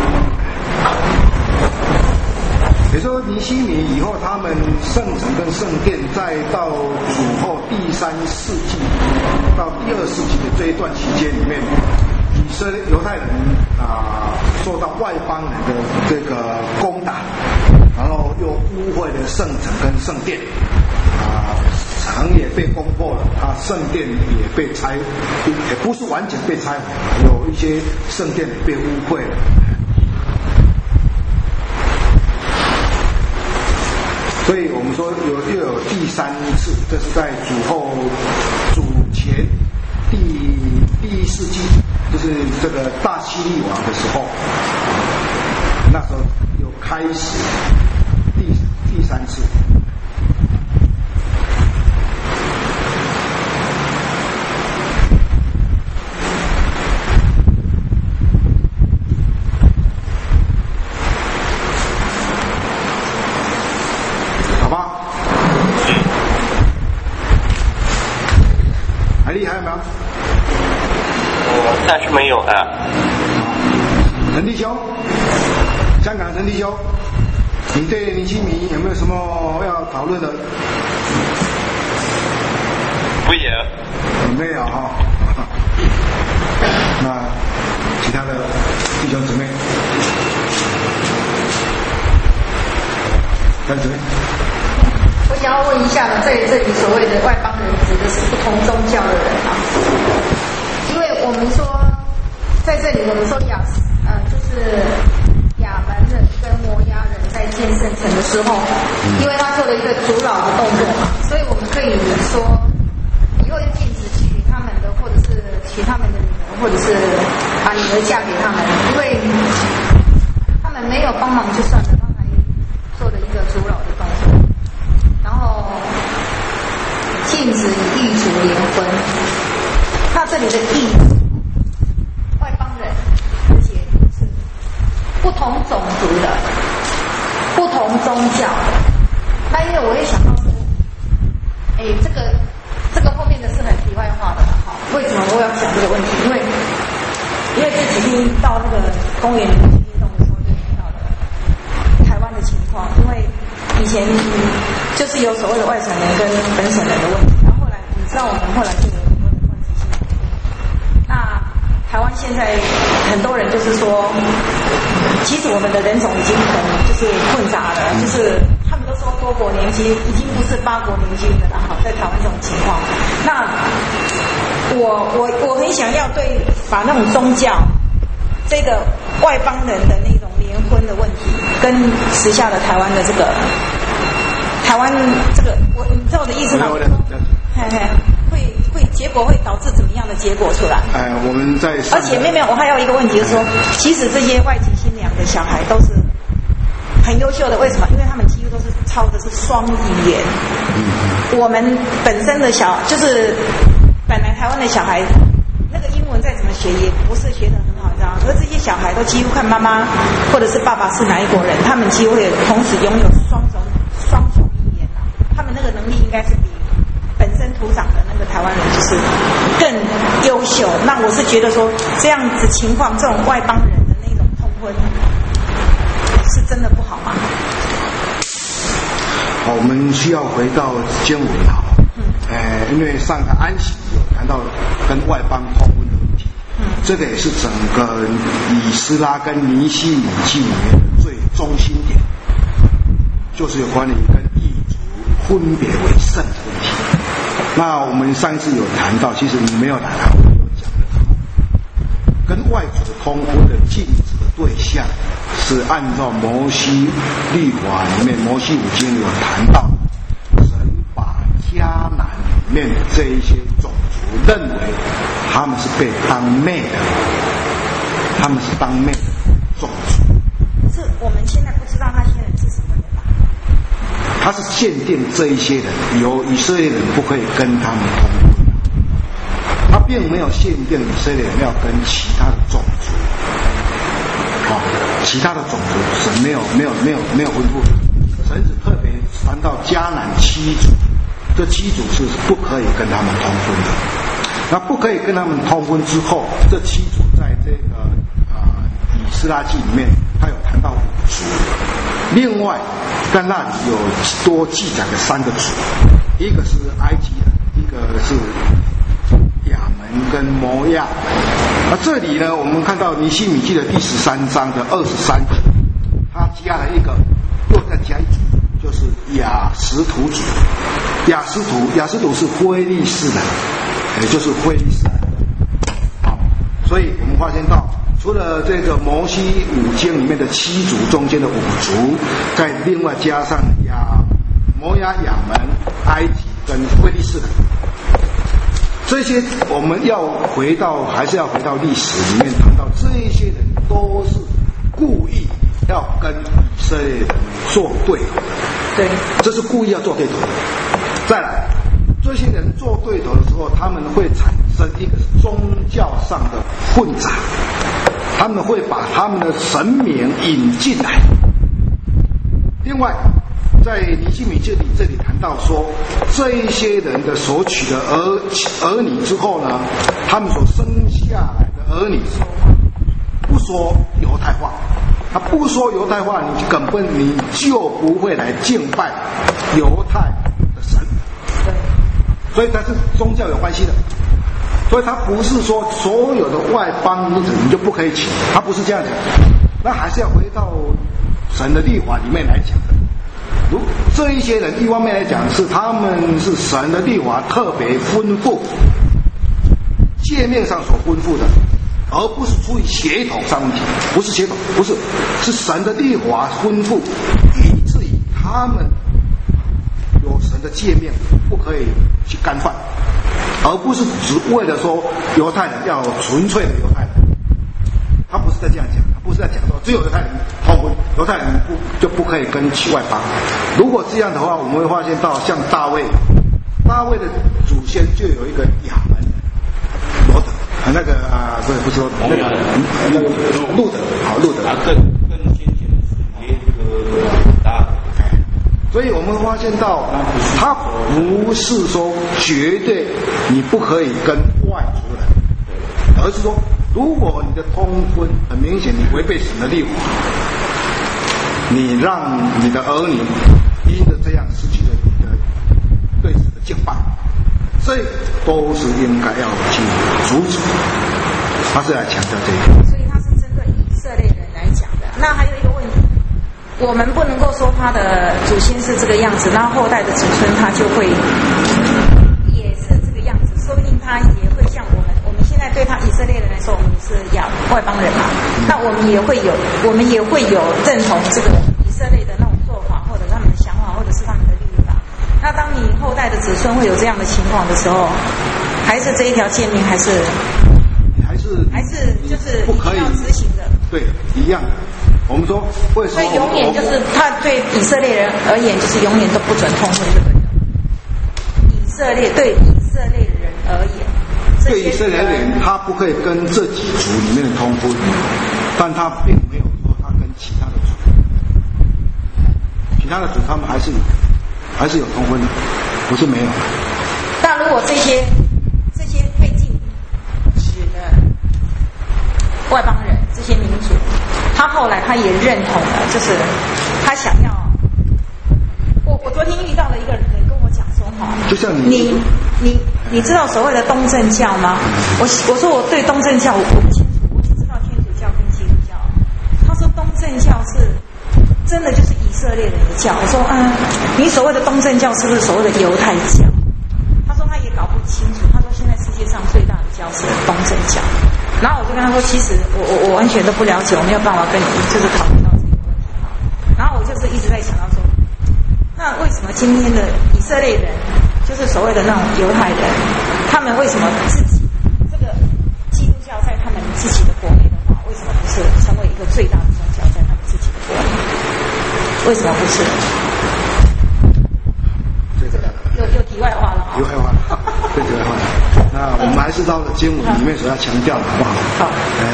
也就是说，尼希米以后，他们圣城跟圣殿，再到主后第三世纪到第二世纪的这一段期间里面。以色列犹太人啊、呃，受到外邦人的这个攻打，然后又污秽了圣城跟圣殿，啊、呃，城也被攻破了，啊，圣殿也被拆，也不是完全被拆毁，有一些圣殿也被污秽了。所以我们说有又有第三次，这是在主后主前第第一世纪。就是这个大希律王的时候，那时候又开始第第三次。好吧？还厉害吗？ 暂时没有啊。 陈弟兄，香港陈弟兄，你对尼希米有没有什么要讨论的？ 不也。 没有哈。那其他的弟兄姊妹，来姊妹。 我想要问一下呢，在这里所谓的外邦人指的是不同宗教的人啊。因为我们说，在这里我们说亚，呃，就是亚门人跟摩押人在建圣城的时候，因为他做了一个阻扰的动作嘛，所以我们可以说，以后就禁止娶他们的，或者是娶他们的女儿，或者是把女儿嫁给他们，因为他们没有帮忙就算了，他还做了一个阻扰的动作，然后禁止与异族联婚。他这里的异族，外邦人，而且是不同种族的、不同宗教的。那因为我也想到说，哎，这个这个后面的是很题外话的哈。为什么我要讲这个问题？因为因为这几天到那个公园运动的时候，就听到了台湾的情况。因为以前就是有所谓的外省人跟本省人的问题，然后后来你知道我们后来就有。台湾现在很多人就是说，其实我们的人种已经很就是混杂了，就是他们都说多国联军，已经不是八国联军的了哈，在台湾这种情况，那我我我很想要对把那种宗教这个外邦人的那种联婚的问题，跟时下的台湾的这个台湾这个，我你知道我的意思吗？嘿嘿。会会结果会导致怎么样的结果出来？ 哎，我们在而且妹妹，我还有一个问题就是说，其实这些外籍新娘的小孩都是很优秀的，为什么？因为他们几乎都是操的是双语言。嗯、我们本身的小就是本来台湾的小孩，那个英文再怎么学也不是学得很好，你知道吗？可是这些小孩都几乎看妈妈或者是爸爸是哪一国人，他们几乎会同时拥有双种双重语言啊，他们那个能力应该是比本身土长的那个台湾人就是更优秀。那我是觉得说这样子情况，这种外邦人的那种通婚是真的不好吗？ 好，我们需要回到经文好，嗯，呃，因为上个安息有谈到跟外邦通婚的这个也是整个以斯拉跟尼希米记里面的最中心点，就是有关于跟异族分别为圣的问题。那我们上一次有谈到，其实你没有谈到，我有讲的，跟外族通婚的禁止的对象是按照摩西律法里面，摩西五经有谈到，神把迦南里面的这一些种族认为他们是被当妹的，他们是当妹的种族。 是我们现在不知道那些人是什么人吧？ 他是限定这一些人，有以色列人不可以跟他们通婚，他并没有限定以色列人要跟其他的种族，好、哦，其他的种族神没有没有没有没有吩咐，神只特别谈到迦南七族，这七族是不可以跟他们通婚的。那不可以跟他们通婚之后，这七族在这个啊、呃、以斯拉记里面，他有谈到五族。另外，在那里有多记载了三个族，一个是埃及人，一个是亚门跟摩亚。那这里呢，我们看到尼希米记的第十三章的二十三节，他加了一个，又再加一族，就是亚实图族。亚实图，亚实图是非利士人，也就是非利士人。好，所以我们发现到，除了这个摩西五经里面的七族中间的五族，再另外加上亚摩亚、亚门、埃及跟非利士人，这些我们要回到，还是要回到历史里面谈到，这一些人都是故意要跟以色列人做对头的。 对， 这是故意要做对头的。再来，这些人做对头的时候，他们会产生一个宗教上的混杂，他们会把他们的神明引进来。另外，在尼希米记里这里谈到说，这一些人的所娶的儿儿女之后呢，他们所生下来的儿女不说犹太话，他不说犹太话，你根本你就不会来敬拜犹太的神。所以它是宗教有关系的，所以它不是说所有的外邦女子你就不可以娶，它不是这样讲。那还是要回到神的律法里面来讲的。如这一些人一方面来讲是他们是神的律法特别吩咐，界面上所吩咐的，而不是出于血统上问题，不是血统，不是，是神的律法吩咐，以至于他们有神的界面不可以去干犯，而不是只为了说犹太人要纯粹的犹太人，他不是在这样讲，他不是在讲说只有犹太人通婚，犹太人不就不可以跟其外邦。如果这样的话，我们会发现到像大卫，大卫的祖先就有一个亚门罗德，那个啊，不是不是说那个那个路德，好路德， 更更先前的是耶和大。 所以我们发现到，他不是说绝对你不可以跟外族人，而是说，如果你的通婚很明显你违背神的律法，你让你的儿女因着这样失去了你的对神的敬拜，这都是应该要去阻止。他是来强调这个。 所以他是针对以色列人来讲的。那还有一个问题。我们不能够说他的祖先是这个样子，然后后代的子孙他就会也是这个样子，说不定他也会像我们，我们现在对他以色列人来说，我们是亚外邦人嘛，那我们也会有，我们也会有认同这个以色列的那种做法，或者他们的想法，或者是他们的律法。那当你后代的子孙会有这样的情况的时候，还是这一条诫命，还是还是还是就是不可以要执行的， 对，一样的。我们说，为什么？ 所以永远就是他对以色列人而言，就是永远都不准通婚，对不对？以色列对以色列人而言， 对以色列人，他不可以跟这几族里面的通婚，但他并没有说他跟其他的族，其他的族他们还是还是有通婚的，不是没有。 但如果这些这些被禁止的外邦人，这些民族。他后来他也认同了，就是他想要。我我昨天遇到了一个人跟我讲说哈， 就像你你你你知道所谓的东正教吗？我我说我对东正教我不清楚，我只知道天主教跟基督教。他说东正教是真的就是以色列人的教。我说嗯，你所谓的东正教是不是所谓的犹太教？他说他也搞不清楚。他说现在世界上最大的教是东正教。然后我就跟他说，其实我我我完全都不了解，我没有办法跟你就是讨论到这个问题哈。然后我就是一直在想到说，那为什么今天的以色列人，就是所谓的那种犹太人，他们为什么自己这个基督教在他们自己的国内的话，为什么不是成为一个最大的宗教在他们自己的国内？为什么不是？ 这个又又题外话了啊！ 题外话，对题外话。那我们还是到了经文里面所要强调的，好不好？ 好。 呃，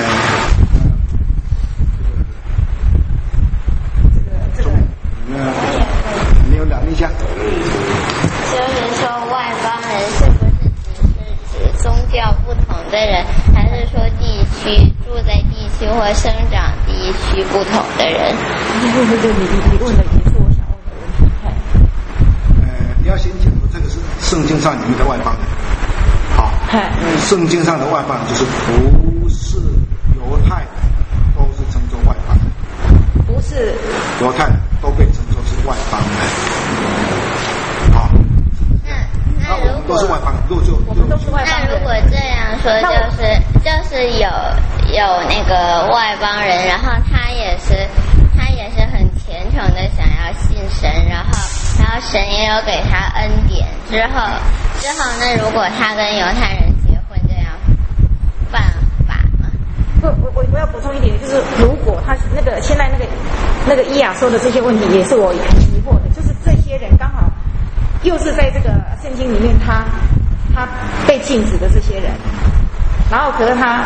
这个这个， 呃，你有两印象？ 就是说外邦人是不是只是指宗教不同的人，还是说地区住在地区或生长地区不同的人？ 对对对，你你你问的也是我想问的问题。 呃，你要先讲说这个是圣经上里面的外邦人。好，圣经上的外邦人就是不是犹太人，都是称作外邦人。 不是犹太人都被称作是外邦人。好， 那那如果都是外邦人，如果就我们都是外邦人。 那如果这样说，就是就是有有那个外邦人，然后他也是他也是很虔诚的想要信神，然后然后神也有给他恩典，之后之后呢，如果他跟犹太人结婚，这样犯法吗？ 不，我我我要补充一点，就是如果他那个现在那个那个伊雅说的这些问题，也是我很疑惑的，就是这些人刚好又是在这个圣经里面他他被禁止的这些人，然后可是他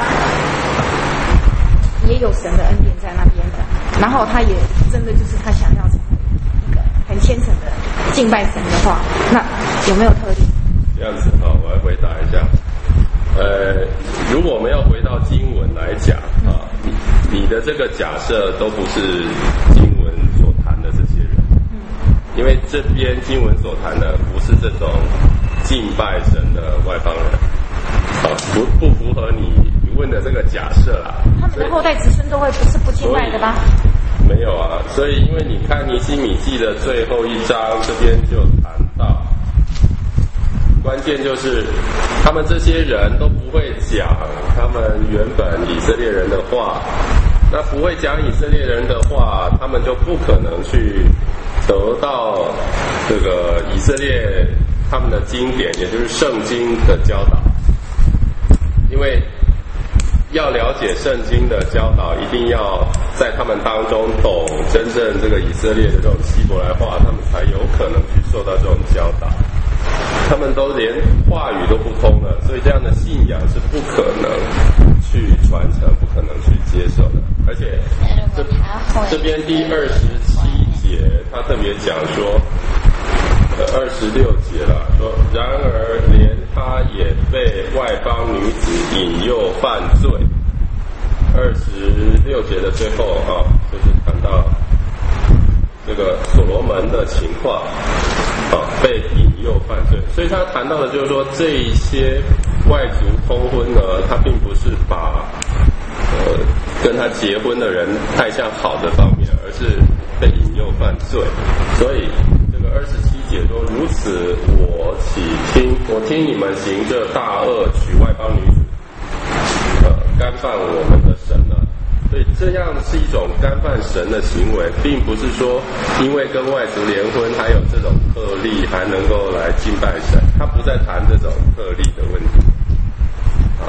也有神的恩典在那边的，然后他也真的就是他想要成为一个很虔诚的敬拜神的话，那有没有特例？ 这样子哈，我来回答一下。呃，如果我们要回到经文来讲啊，你你的这个假设都不是经文所谈的这些人，因为这边经文所谈的不是这种敬拜神的外邦人，啊，不不符合你你问的这个假设啊。 他们的后代子孙都会不是不敬拜的吧？ 没有啊，所以因为你看尼希米记的最后一章这边就谈到，关键就是他们这些人都不会讲他们原本以色列人的话，那不会讲以色列人的话，他们就不可能去得到这个以色列他们的经典，也就是圣经的教导。因为要了解圣经的教导，一定要在他们当中懂真正这个以色列的这种希伯来话，他们才有可能去受到这种教导。他们都连话语都不通了，所以这样的信仰是不可能去传承，不可能去接受的。而且这这边第二十七节，他特别讲说，呃，二十六节了，说然而连他也被外邦女子引诱犯罪。二十六节的最后啊，就是谈到这个所罗门的情况啊，被引诱犯罪。所以他谈到的就是说，这一些外族通婚呢，他并不是把呃跟他结婚的人太向好的方面，而是被引诱犯罪。所以这个二十七节说，如此我岂听我听你们行这大恶，娶外邦女子，呃，干犯我们的神呢？所以这样是一种干犯神的行为，并不是说因为跟外族联婚还有这种特例还能够来敬拜神，他不再谈这种特例的问题。啊，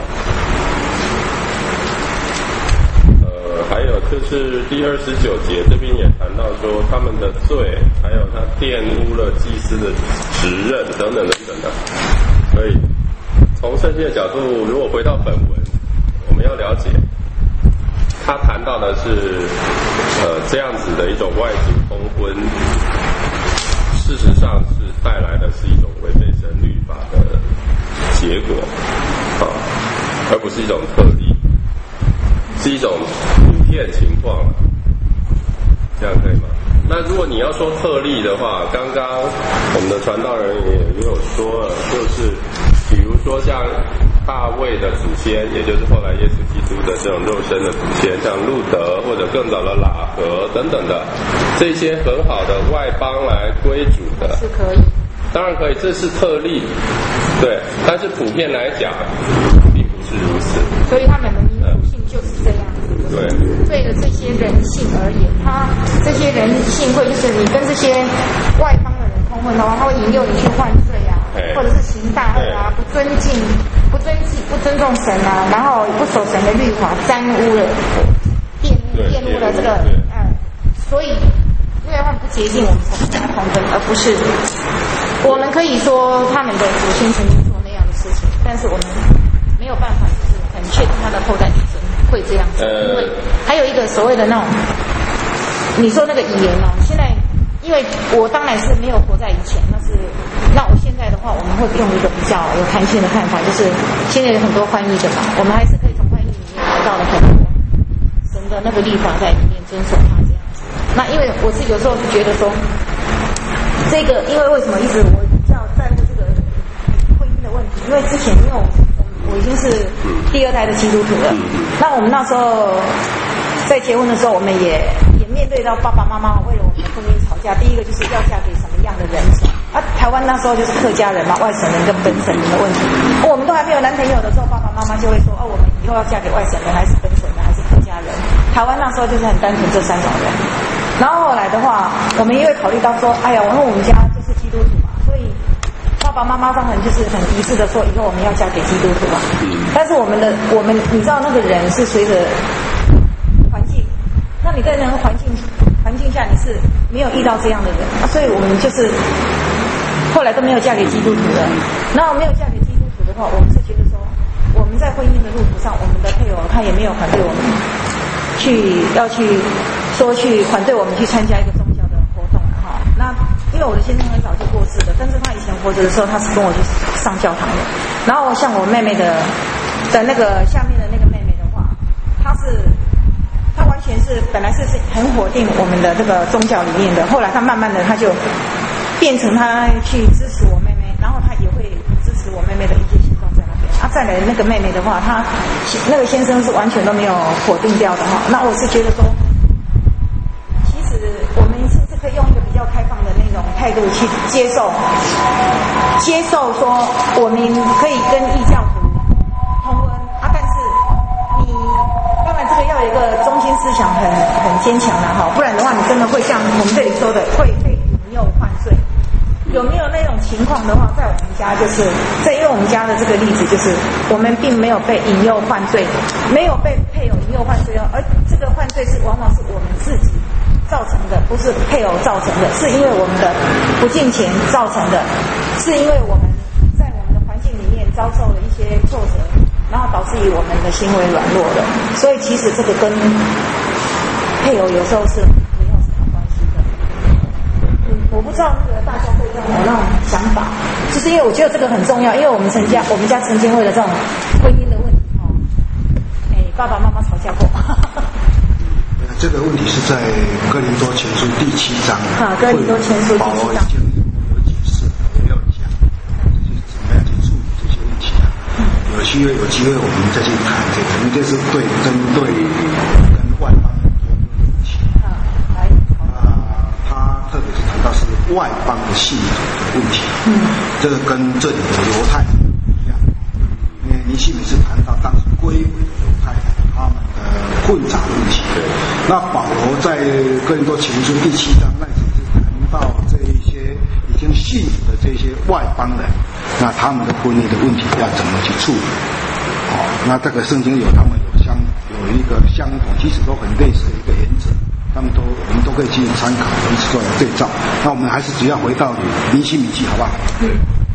呃，还有就是第二十九节这边也谈到说他们的罪，还有他玷污了祭司的职任等等等等的。所以从圣经的角度，如果回到本文，我们要了解。他谈到的是，呃，这样子的一种外族通婚，事实上是带来的是一种违背神律法的结果，啊，而不是一种特例，是一种普遍情况，这样可以吗？那如果你要说特例的话，刚刚我们的传道人也也有说了，就是比如说像大卫的祖先，也就是后来耶稣基督的这种肉身的祖先，像路德或者更早的喇合等等的，这些很好的外邦来归主的， 是可以。 当然可以，这是特例，对，但是普遍来讲，并不是如此。 所以他们的民族性就是这样子。 对。 对了这些人性而言，他这些人性会就是你跟这些外邦的人通婚的话，他会引诱你去犯罪啊，或者是行大恶啊，不尊敬、不尊敬、不尊重神啊，然后不守神的律法，沾污了、玷玷污了这个，嗯，所以因为他们不洁净，我们才跟他通婚，而不是我们可以说他们的祖先曾经做那样的事情，但是我们没有办法，就是很确定他的后代子孙会这样子，因为还有一个所谓的那种，你说那个语言哦，现在因为我当然是没有活在以前，那是那我现在的话，我们会用一个比较有弹性的看法，就是现在有很多翻译的嘛，我们还是可以从翻译里面得到了很多神的那个律法在里面遵守它这样子。那因为我是有时候是觉得说，这个因为为什么一直我比较在乎这个婚姻的问题，因为之前因为我我已经是第二代的基督徒了，那我们那时候在结婚的时候，我们也也面对到爸爸妈妈为了我们的婚姻吵架。第一个就是要嫁给什么样的人啊？台湾那时候就是客家人嘛，外省人跟本省人的问题。我们都还没有男朋友的时候，爸爸妈妈就会说：哦，我们以后要嫁给外省人，还是本省人，还是客家人？台湾那时候就是很单纯这三种人。然后后来的话，我们因为考虑到说，哎呀，因为我们家就是基督徒嘛，所以爸爸妈妈当然就是很一致的说，以后我们要嫁给基督徒嘛。但是我们的我们，你知道那个人是随着环境，那你在那个环境环境下，你是没有遇到这样的人，啊、所以我们就是后来都没有嫁给基督徒的。然后没有嫁给基督徒的话，我们是觉得说，我们在婚姻的路途上，我们的配偶他也没有反对我们去要去说去反对我们去参加一个宗教的活动哈。那因为我的先生很早就过世了，但是他以前活着的时候，他是跟我去上教堂的。然后像我妹妹的的那个下面的那个妹妹的话，她是她完全是本来是很否定我们的这个宗教里面的，后来她慢慢的她就变成她去支持我妹妹，然后她也会支持我妹妹的一些行动在那边。啊，再来那个妹妹的话，她那个先生是完全都没有否定掉的哈。那我是觉得说，其实我们是不是可以用一个比较开放的那种态度去接受，接受说我们可以跟异教徒通婚啊，但是你当然这个要有一个中心思想很很坚强的哈，不然的话你真的会像我们这里说的会被引诱犯罪。有没有那种情况的话，在我们家就是在因为我们家的这个例子就是我们并没有被引诱犯罪，没有被配偶引诱犯罪哦，而这个犯罪是往往是我们自己造成的，不是配偶造成的，是因为我们的不敬虔造成的，是因为我们在我们的环境里面遭受了一些挫折，然后导致于我们的行为软弱了。所以其实这个跟配偶有时候是没有什么关系的。嗯，我不知道那个大家会有那种想法，就是因为我觉得这个很重要，因为我们曾家我们家曾经为了这种婚姻的问题哦，哎，爸爸妈妈吵架过。 这个问题是在哥林多前书第七章啊，哥林多前书第七章保罗已经有解释，也有讲，就是怎么样去处理这些问题啊。有机会有机会我们再去谈这个，因为这是对针对跟外邦人的问题。啊，来，啊，他特别是谈到是外邦的信徒的问题。嗯，这个跟这里的犹太人不一样，因为尼西米是谈到当时归回的犹太人他们的混杂问题。那保罗在哥林多前书第七章那里是谈到这一些已经信主的这些外邦人，那他们的婚姻的问题要怎么去处理？哦，那这个圣经有他们有相有一个相同，其实都很类似的一个原则，他们都我们都可以去参考，彼此做对照。那我们还是只要回到尼希米记，好不好？嗯。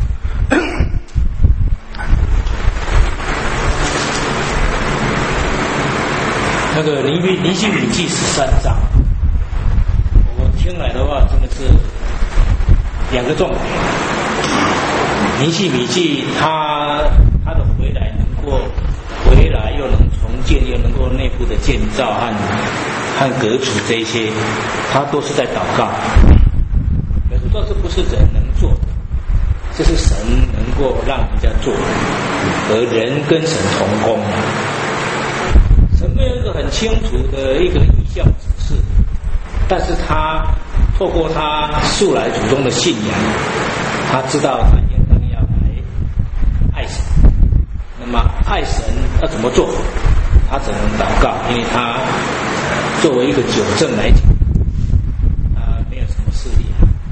那个尼希尼希米记十三章，我听来的话真的是两个重点。尼希米记他他的回来能够回来，又能重建，又能够内部的建造和和革除这些，他都是在祷告。可是这是不是人能做的？ 这是神能够让人家做，而人跟神同工。神没有一个很清楚的一个意向指示，但是他透过他素来祖宗的信仰，他知道他应当要来爱神。那么爱神要怎么做？他只能祷告，因为他作为一个九正来讲，他没有什么势力。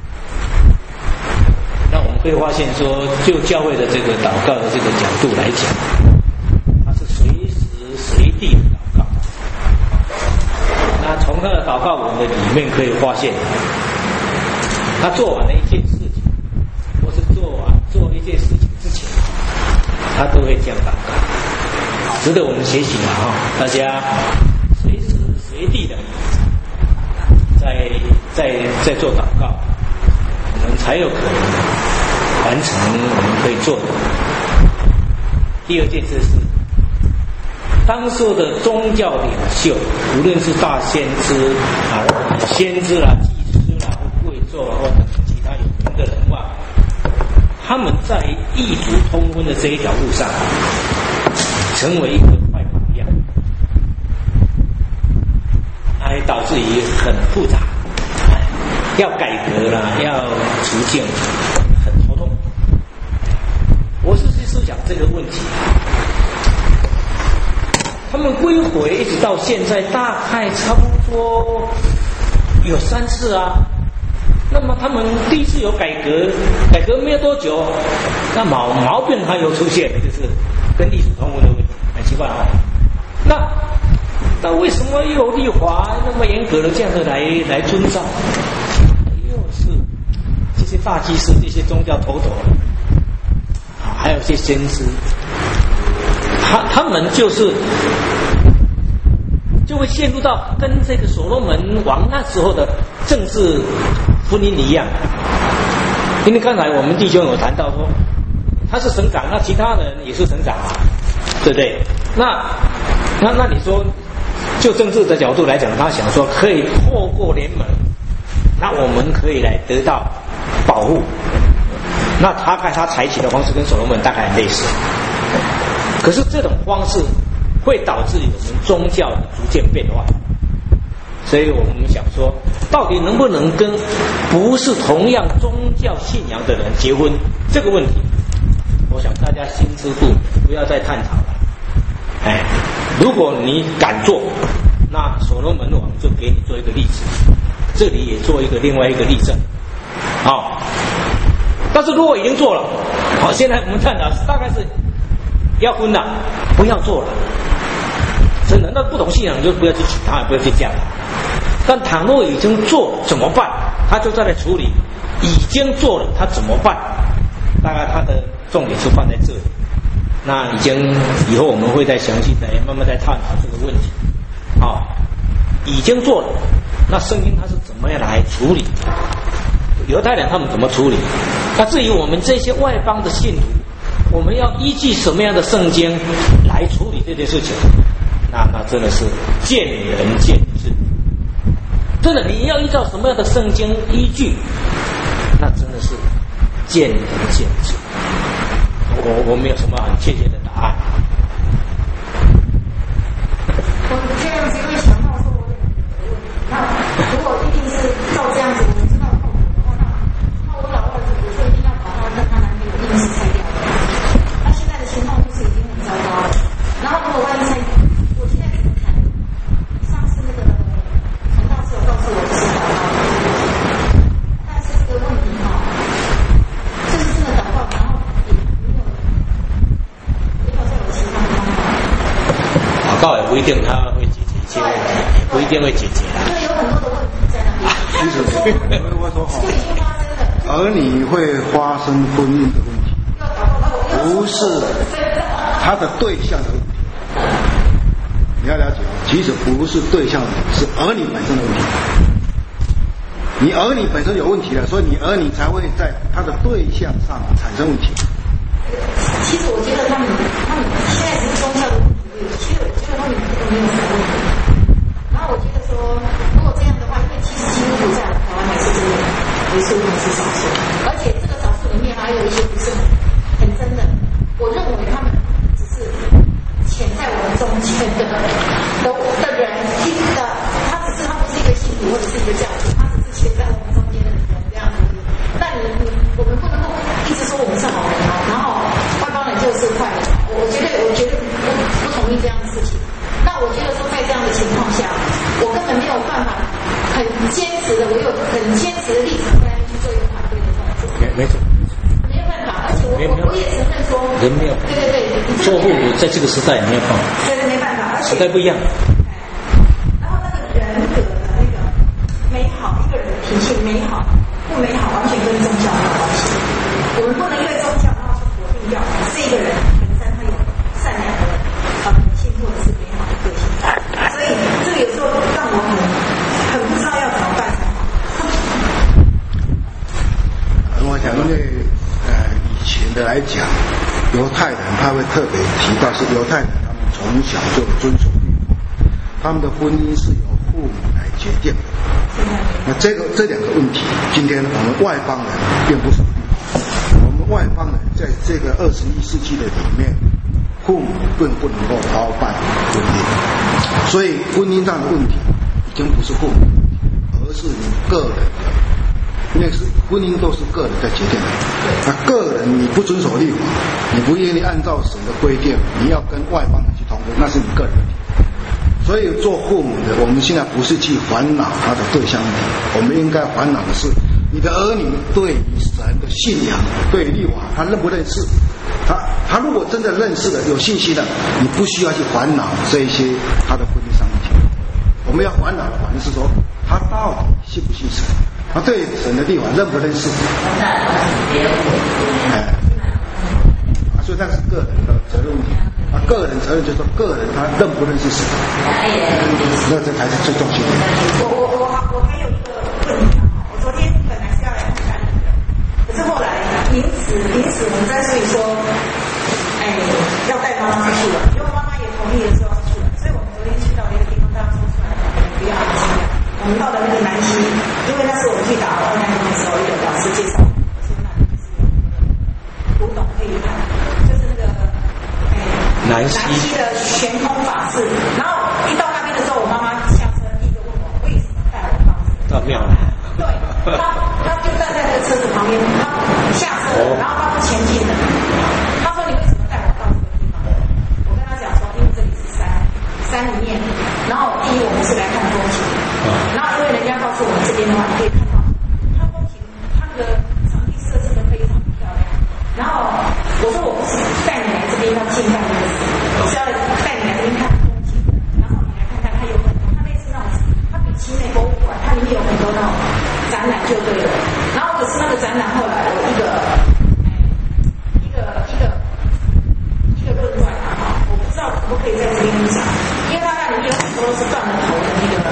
那我们会发现说，就教会的这个祷告的这个角度来讲，他是随时随地的祷告。那从他的祷告文的里面可以发现，他做完了一件事情，或是做完做一件事情之前，他都会这样祷告，值得我们学习嘛哈！大家随时随地的在在在做祷告，我们才有可能完成我们可以做的。第二件事是，当时的宗教领袖，无论是大先知啊、先知啦、祭司啦、或贵胄或者其他有名的人物，他们在异族通婚的这一条路上，成为一个坏榜样，还导致于很复杂，要改革啦，要除净，很头痛。我是去思想这个问题。他们归回一直到现在，大概差不多有三次啊。那么他们第一次有改革，改革没有多久，那毛毛病还有出现，就是跟历史通婚的问题，很奇怪啊。那那为什么又立法那么严格的这样的来来遵照？又是这些大祭司、这些宗教头头，还有一些先知。他他们就是就会陷入到跟这个所罗门王那时候的政治婚姻一样，因为刚才我们弟兄有谈到说，他是省长，那其他人也是省长啊，对不对？那那那你说，就政治的角度来讲，他想说可以透过联盟，那我们可以来得到保护。那大概他采取的方式跟所罗门大概很类似。可是这种方式会导致我们宗教逐渐变化，所以我们想说，到底能不能跟不是同样宗教信仰的人结婚这个问题，我想大家心知肚明，不要再探讨了。哎，如果你敢做，那所罗门王就给你做一个例子，这里也做一个另外一个例证，好、哦。但是如果已经做了，好、哦，现在我们探讨大概是。要婚了，不要做了。真的，那不懂信仰就不要去娶她，不要去嫁了。但倘若已经做了怎么办？他就在那处理。已经做了，他怎么办？大概他的重点就放在这里。那已经以后我们会再详细的慢慢再探讨这个问题。啊、哦，已经做了，那圣经它是怎么样来处理？犹太人他们怎么处理？那至于我们这些外邦的信徒，我们要依据什么样的圣经来处理这件事情？那那真的是见仁见智。真的，你要依照什么样的圣经依据？那真的是见仁见智。我我没有什么很确切的答案。 我这样子会想到说，我那如果一定是照这样子，我们知道后果的话，那那我老二子我说一定要把他跟他男朋友一定是拆掉的。那现在的情况就是已经很糟糕了。然后如果万一拆，我现在怎么看？上次那个陈道士有告诉我是祷告，但是这个问题哈、哦，就是真的祷告，然后也没有没有这种情况的方法。 祷告也不一定他会解决一切问题，也不一定会解决啦。 对，有很多的问题在那边。 其实我说好，儿女会发生婚姻的问题，不是他的对象的问题。你要了解，其实不是对象，是儿女本身的问题。你儿女本身有问题了，所以你儿女才会在他的对象上产生问题。 其实我觉得他们，他们现在是宗教的问题，其实我觉得他们都没有什么问题。然后我觉得说，如果这样的话，因为其实基督徒在台湾还是真的为数不是少数，而且这个少数里面还有一些不是我们不能够一直说我们是好人啊，然后外邦人就是坏人。我觉得我绝对不不同意这样的事情。那我觉得说在这样的情况下，我根本没有办法很坚持的，我有很坚持的立场在那边去做一个反对的动作。 没没错。 没有办法，而且我我也承认说， 人没有， 对对对， 做父母在这个时代没有办法， 对对没办法，而且时代不一样。 然后那个人格的那个美好，一个人的脾气美好不美好，完全跟宗教没有关系。我们不能因为宗教然后去否定掉这个人本身他有善良的呃人性或者是美好的个性。所以这个有时候让我很很不知道要怎么办才好。 我想因为呃以前的来讲，犹太人他会特别提到是犹太人他们从小就遵守律法，他们的婚姻是由父母来决定的。那这个这两个问题，今天我们外邦人并不守律法，我们外邦人在这个二十一世纪的里面，父母并不能够包办婚姻，所以婚姻上的问题已经不是父母的问题，而是你个人的。因为是婚姻都是个人在决定的，那个人你不遵守律法，你不愿意按照神的规定，你要跟外邦人去同婚，那是你个人问题。所以做父母的，我们现在不是去烦恼他的对象问题，我们应该烦恼的是你的儿女对于神的信仰、对律法，他认不认识？他他如果真的认识的、有信心的，你不需要去烦恼这一些他的婚姻上问题。我们要烦恼的反正是说，他到底信不信神？他对神的律法认不认识？哎，所以那是个人的责任问题。啊，个人责任就是说，个人他认不认识神，那这才是最重要的。 我我我我还有一个问题啊，我昨天本来是要来看你的，可是后来临时临时我们在这里说，哎，要带妈妈出去了，因为妈妈也同意了说要出去了，所以我们昨天去到一个地方，大家说出来了，不要很惊讶。我们到了那个南溪，因为那是我们去打二三年的时候，有老师介绍，说那里是古董可以看，就是那个哎南溪的悬空法式。然后一到那边的时候，我妈妈下车第一个问我为什么带我到到庙来。 对，他他就站在那个车子旁边，他下车了，然后他不前进了。他说：“你为什么带我到这个地方？”我跟他讲说：“因为这里是山，山里面，然后第一我们是来看风景。”然后因为人家告诉我们这边的话，你可以看到它风景，它那个场地设置的非常漂亮。然后我说我不是带你来这边要见看那个，我是要带你来这边看风景。然后你来看看它有很多，它类似那种，它比奇美博物馆，它里面有很多那种展览就对了。然后可是那个展览后来我一个一个一个一个论断啊，我不知道可不可以在这边讲，因为它那里面有很多是断了头的那个。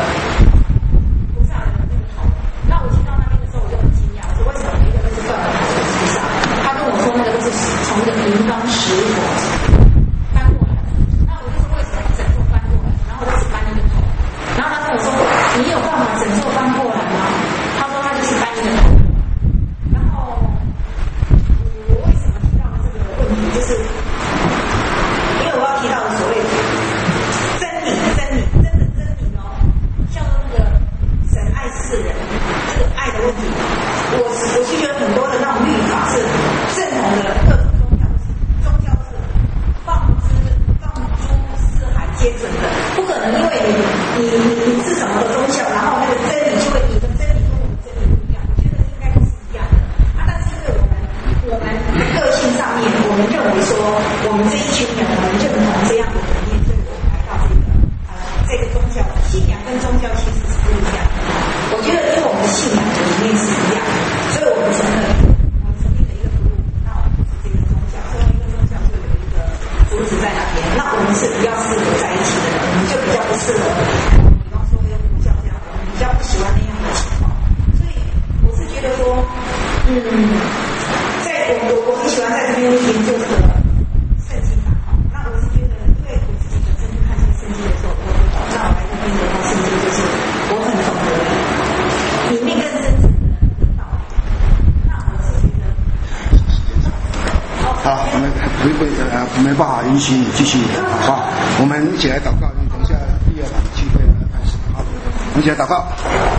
那我去到那边的时候，我就很惊讶，我说为什么每一个都是断了头的菩萨？他跟我说那个都是从一个平方石火翻过来的。那我就说为什么整座翻过来，然后我只翻一个头？然后他跟我说你有办法整座翻过来吗？他说他就是翻一个头。然后我为什么提到这个问题，就是因为我要提到的所谓真理，真理，真的真理哦，像那个神爱世人。这个爱的问题，我我是觉得很多的那种律法是正统的各种宗教，宗教是放之放诸四海皆准的，不可能因为你你你你是什么的宗教，然后那个真理就会你的真理跟我们真理不一样，我觉得应该都是一样的啊。但是因为我们我们的个性上面，我们认为说我们这一群人我们认同这样的理念，所以我们来到这个呃这个宗教信仰跟宗教其实是不一样的。我觉得因为我们的信仰的理念是一样的，所以我们成了我们成立了一个部落，那我们是这个宗教，所以一个宗教就有一个主旨在那边，那我们是比较适合在一起的人，我们就比较不适合，比方说跟佛教这样，我们比较不喜欢那样的情况，所以我是觉得说，嗯，在我我我很喜欢在这边研究这个圣经嘛，那我是觉得，因为我自己本身去看这个圣经的时候，我那我来这边的话，圣经就是我很懂得。里面更真诚的道理，那我是觉得， 好，我们回归呃没办法允许你继续祷告，我们一起来祷告，等一下第二场聚会开始，好，我们一起来祷告。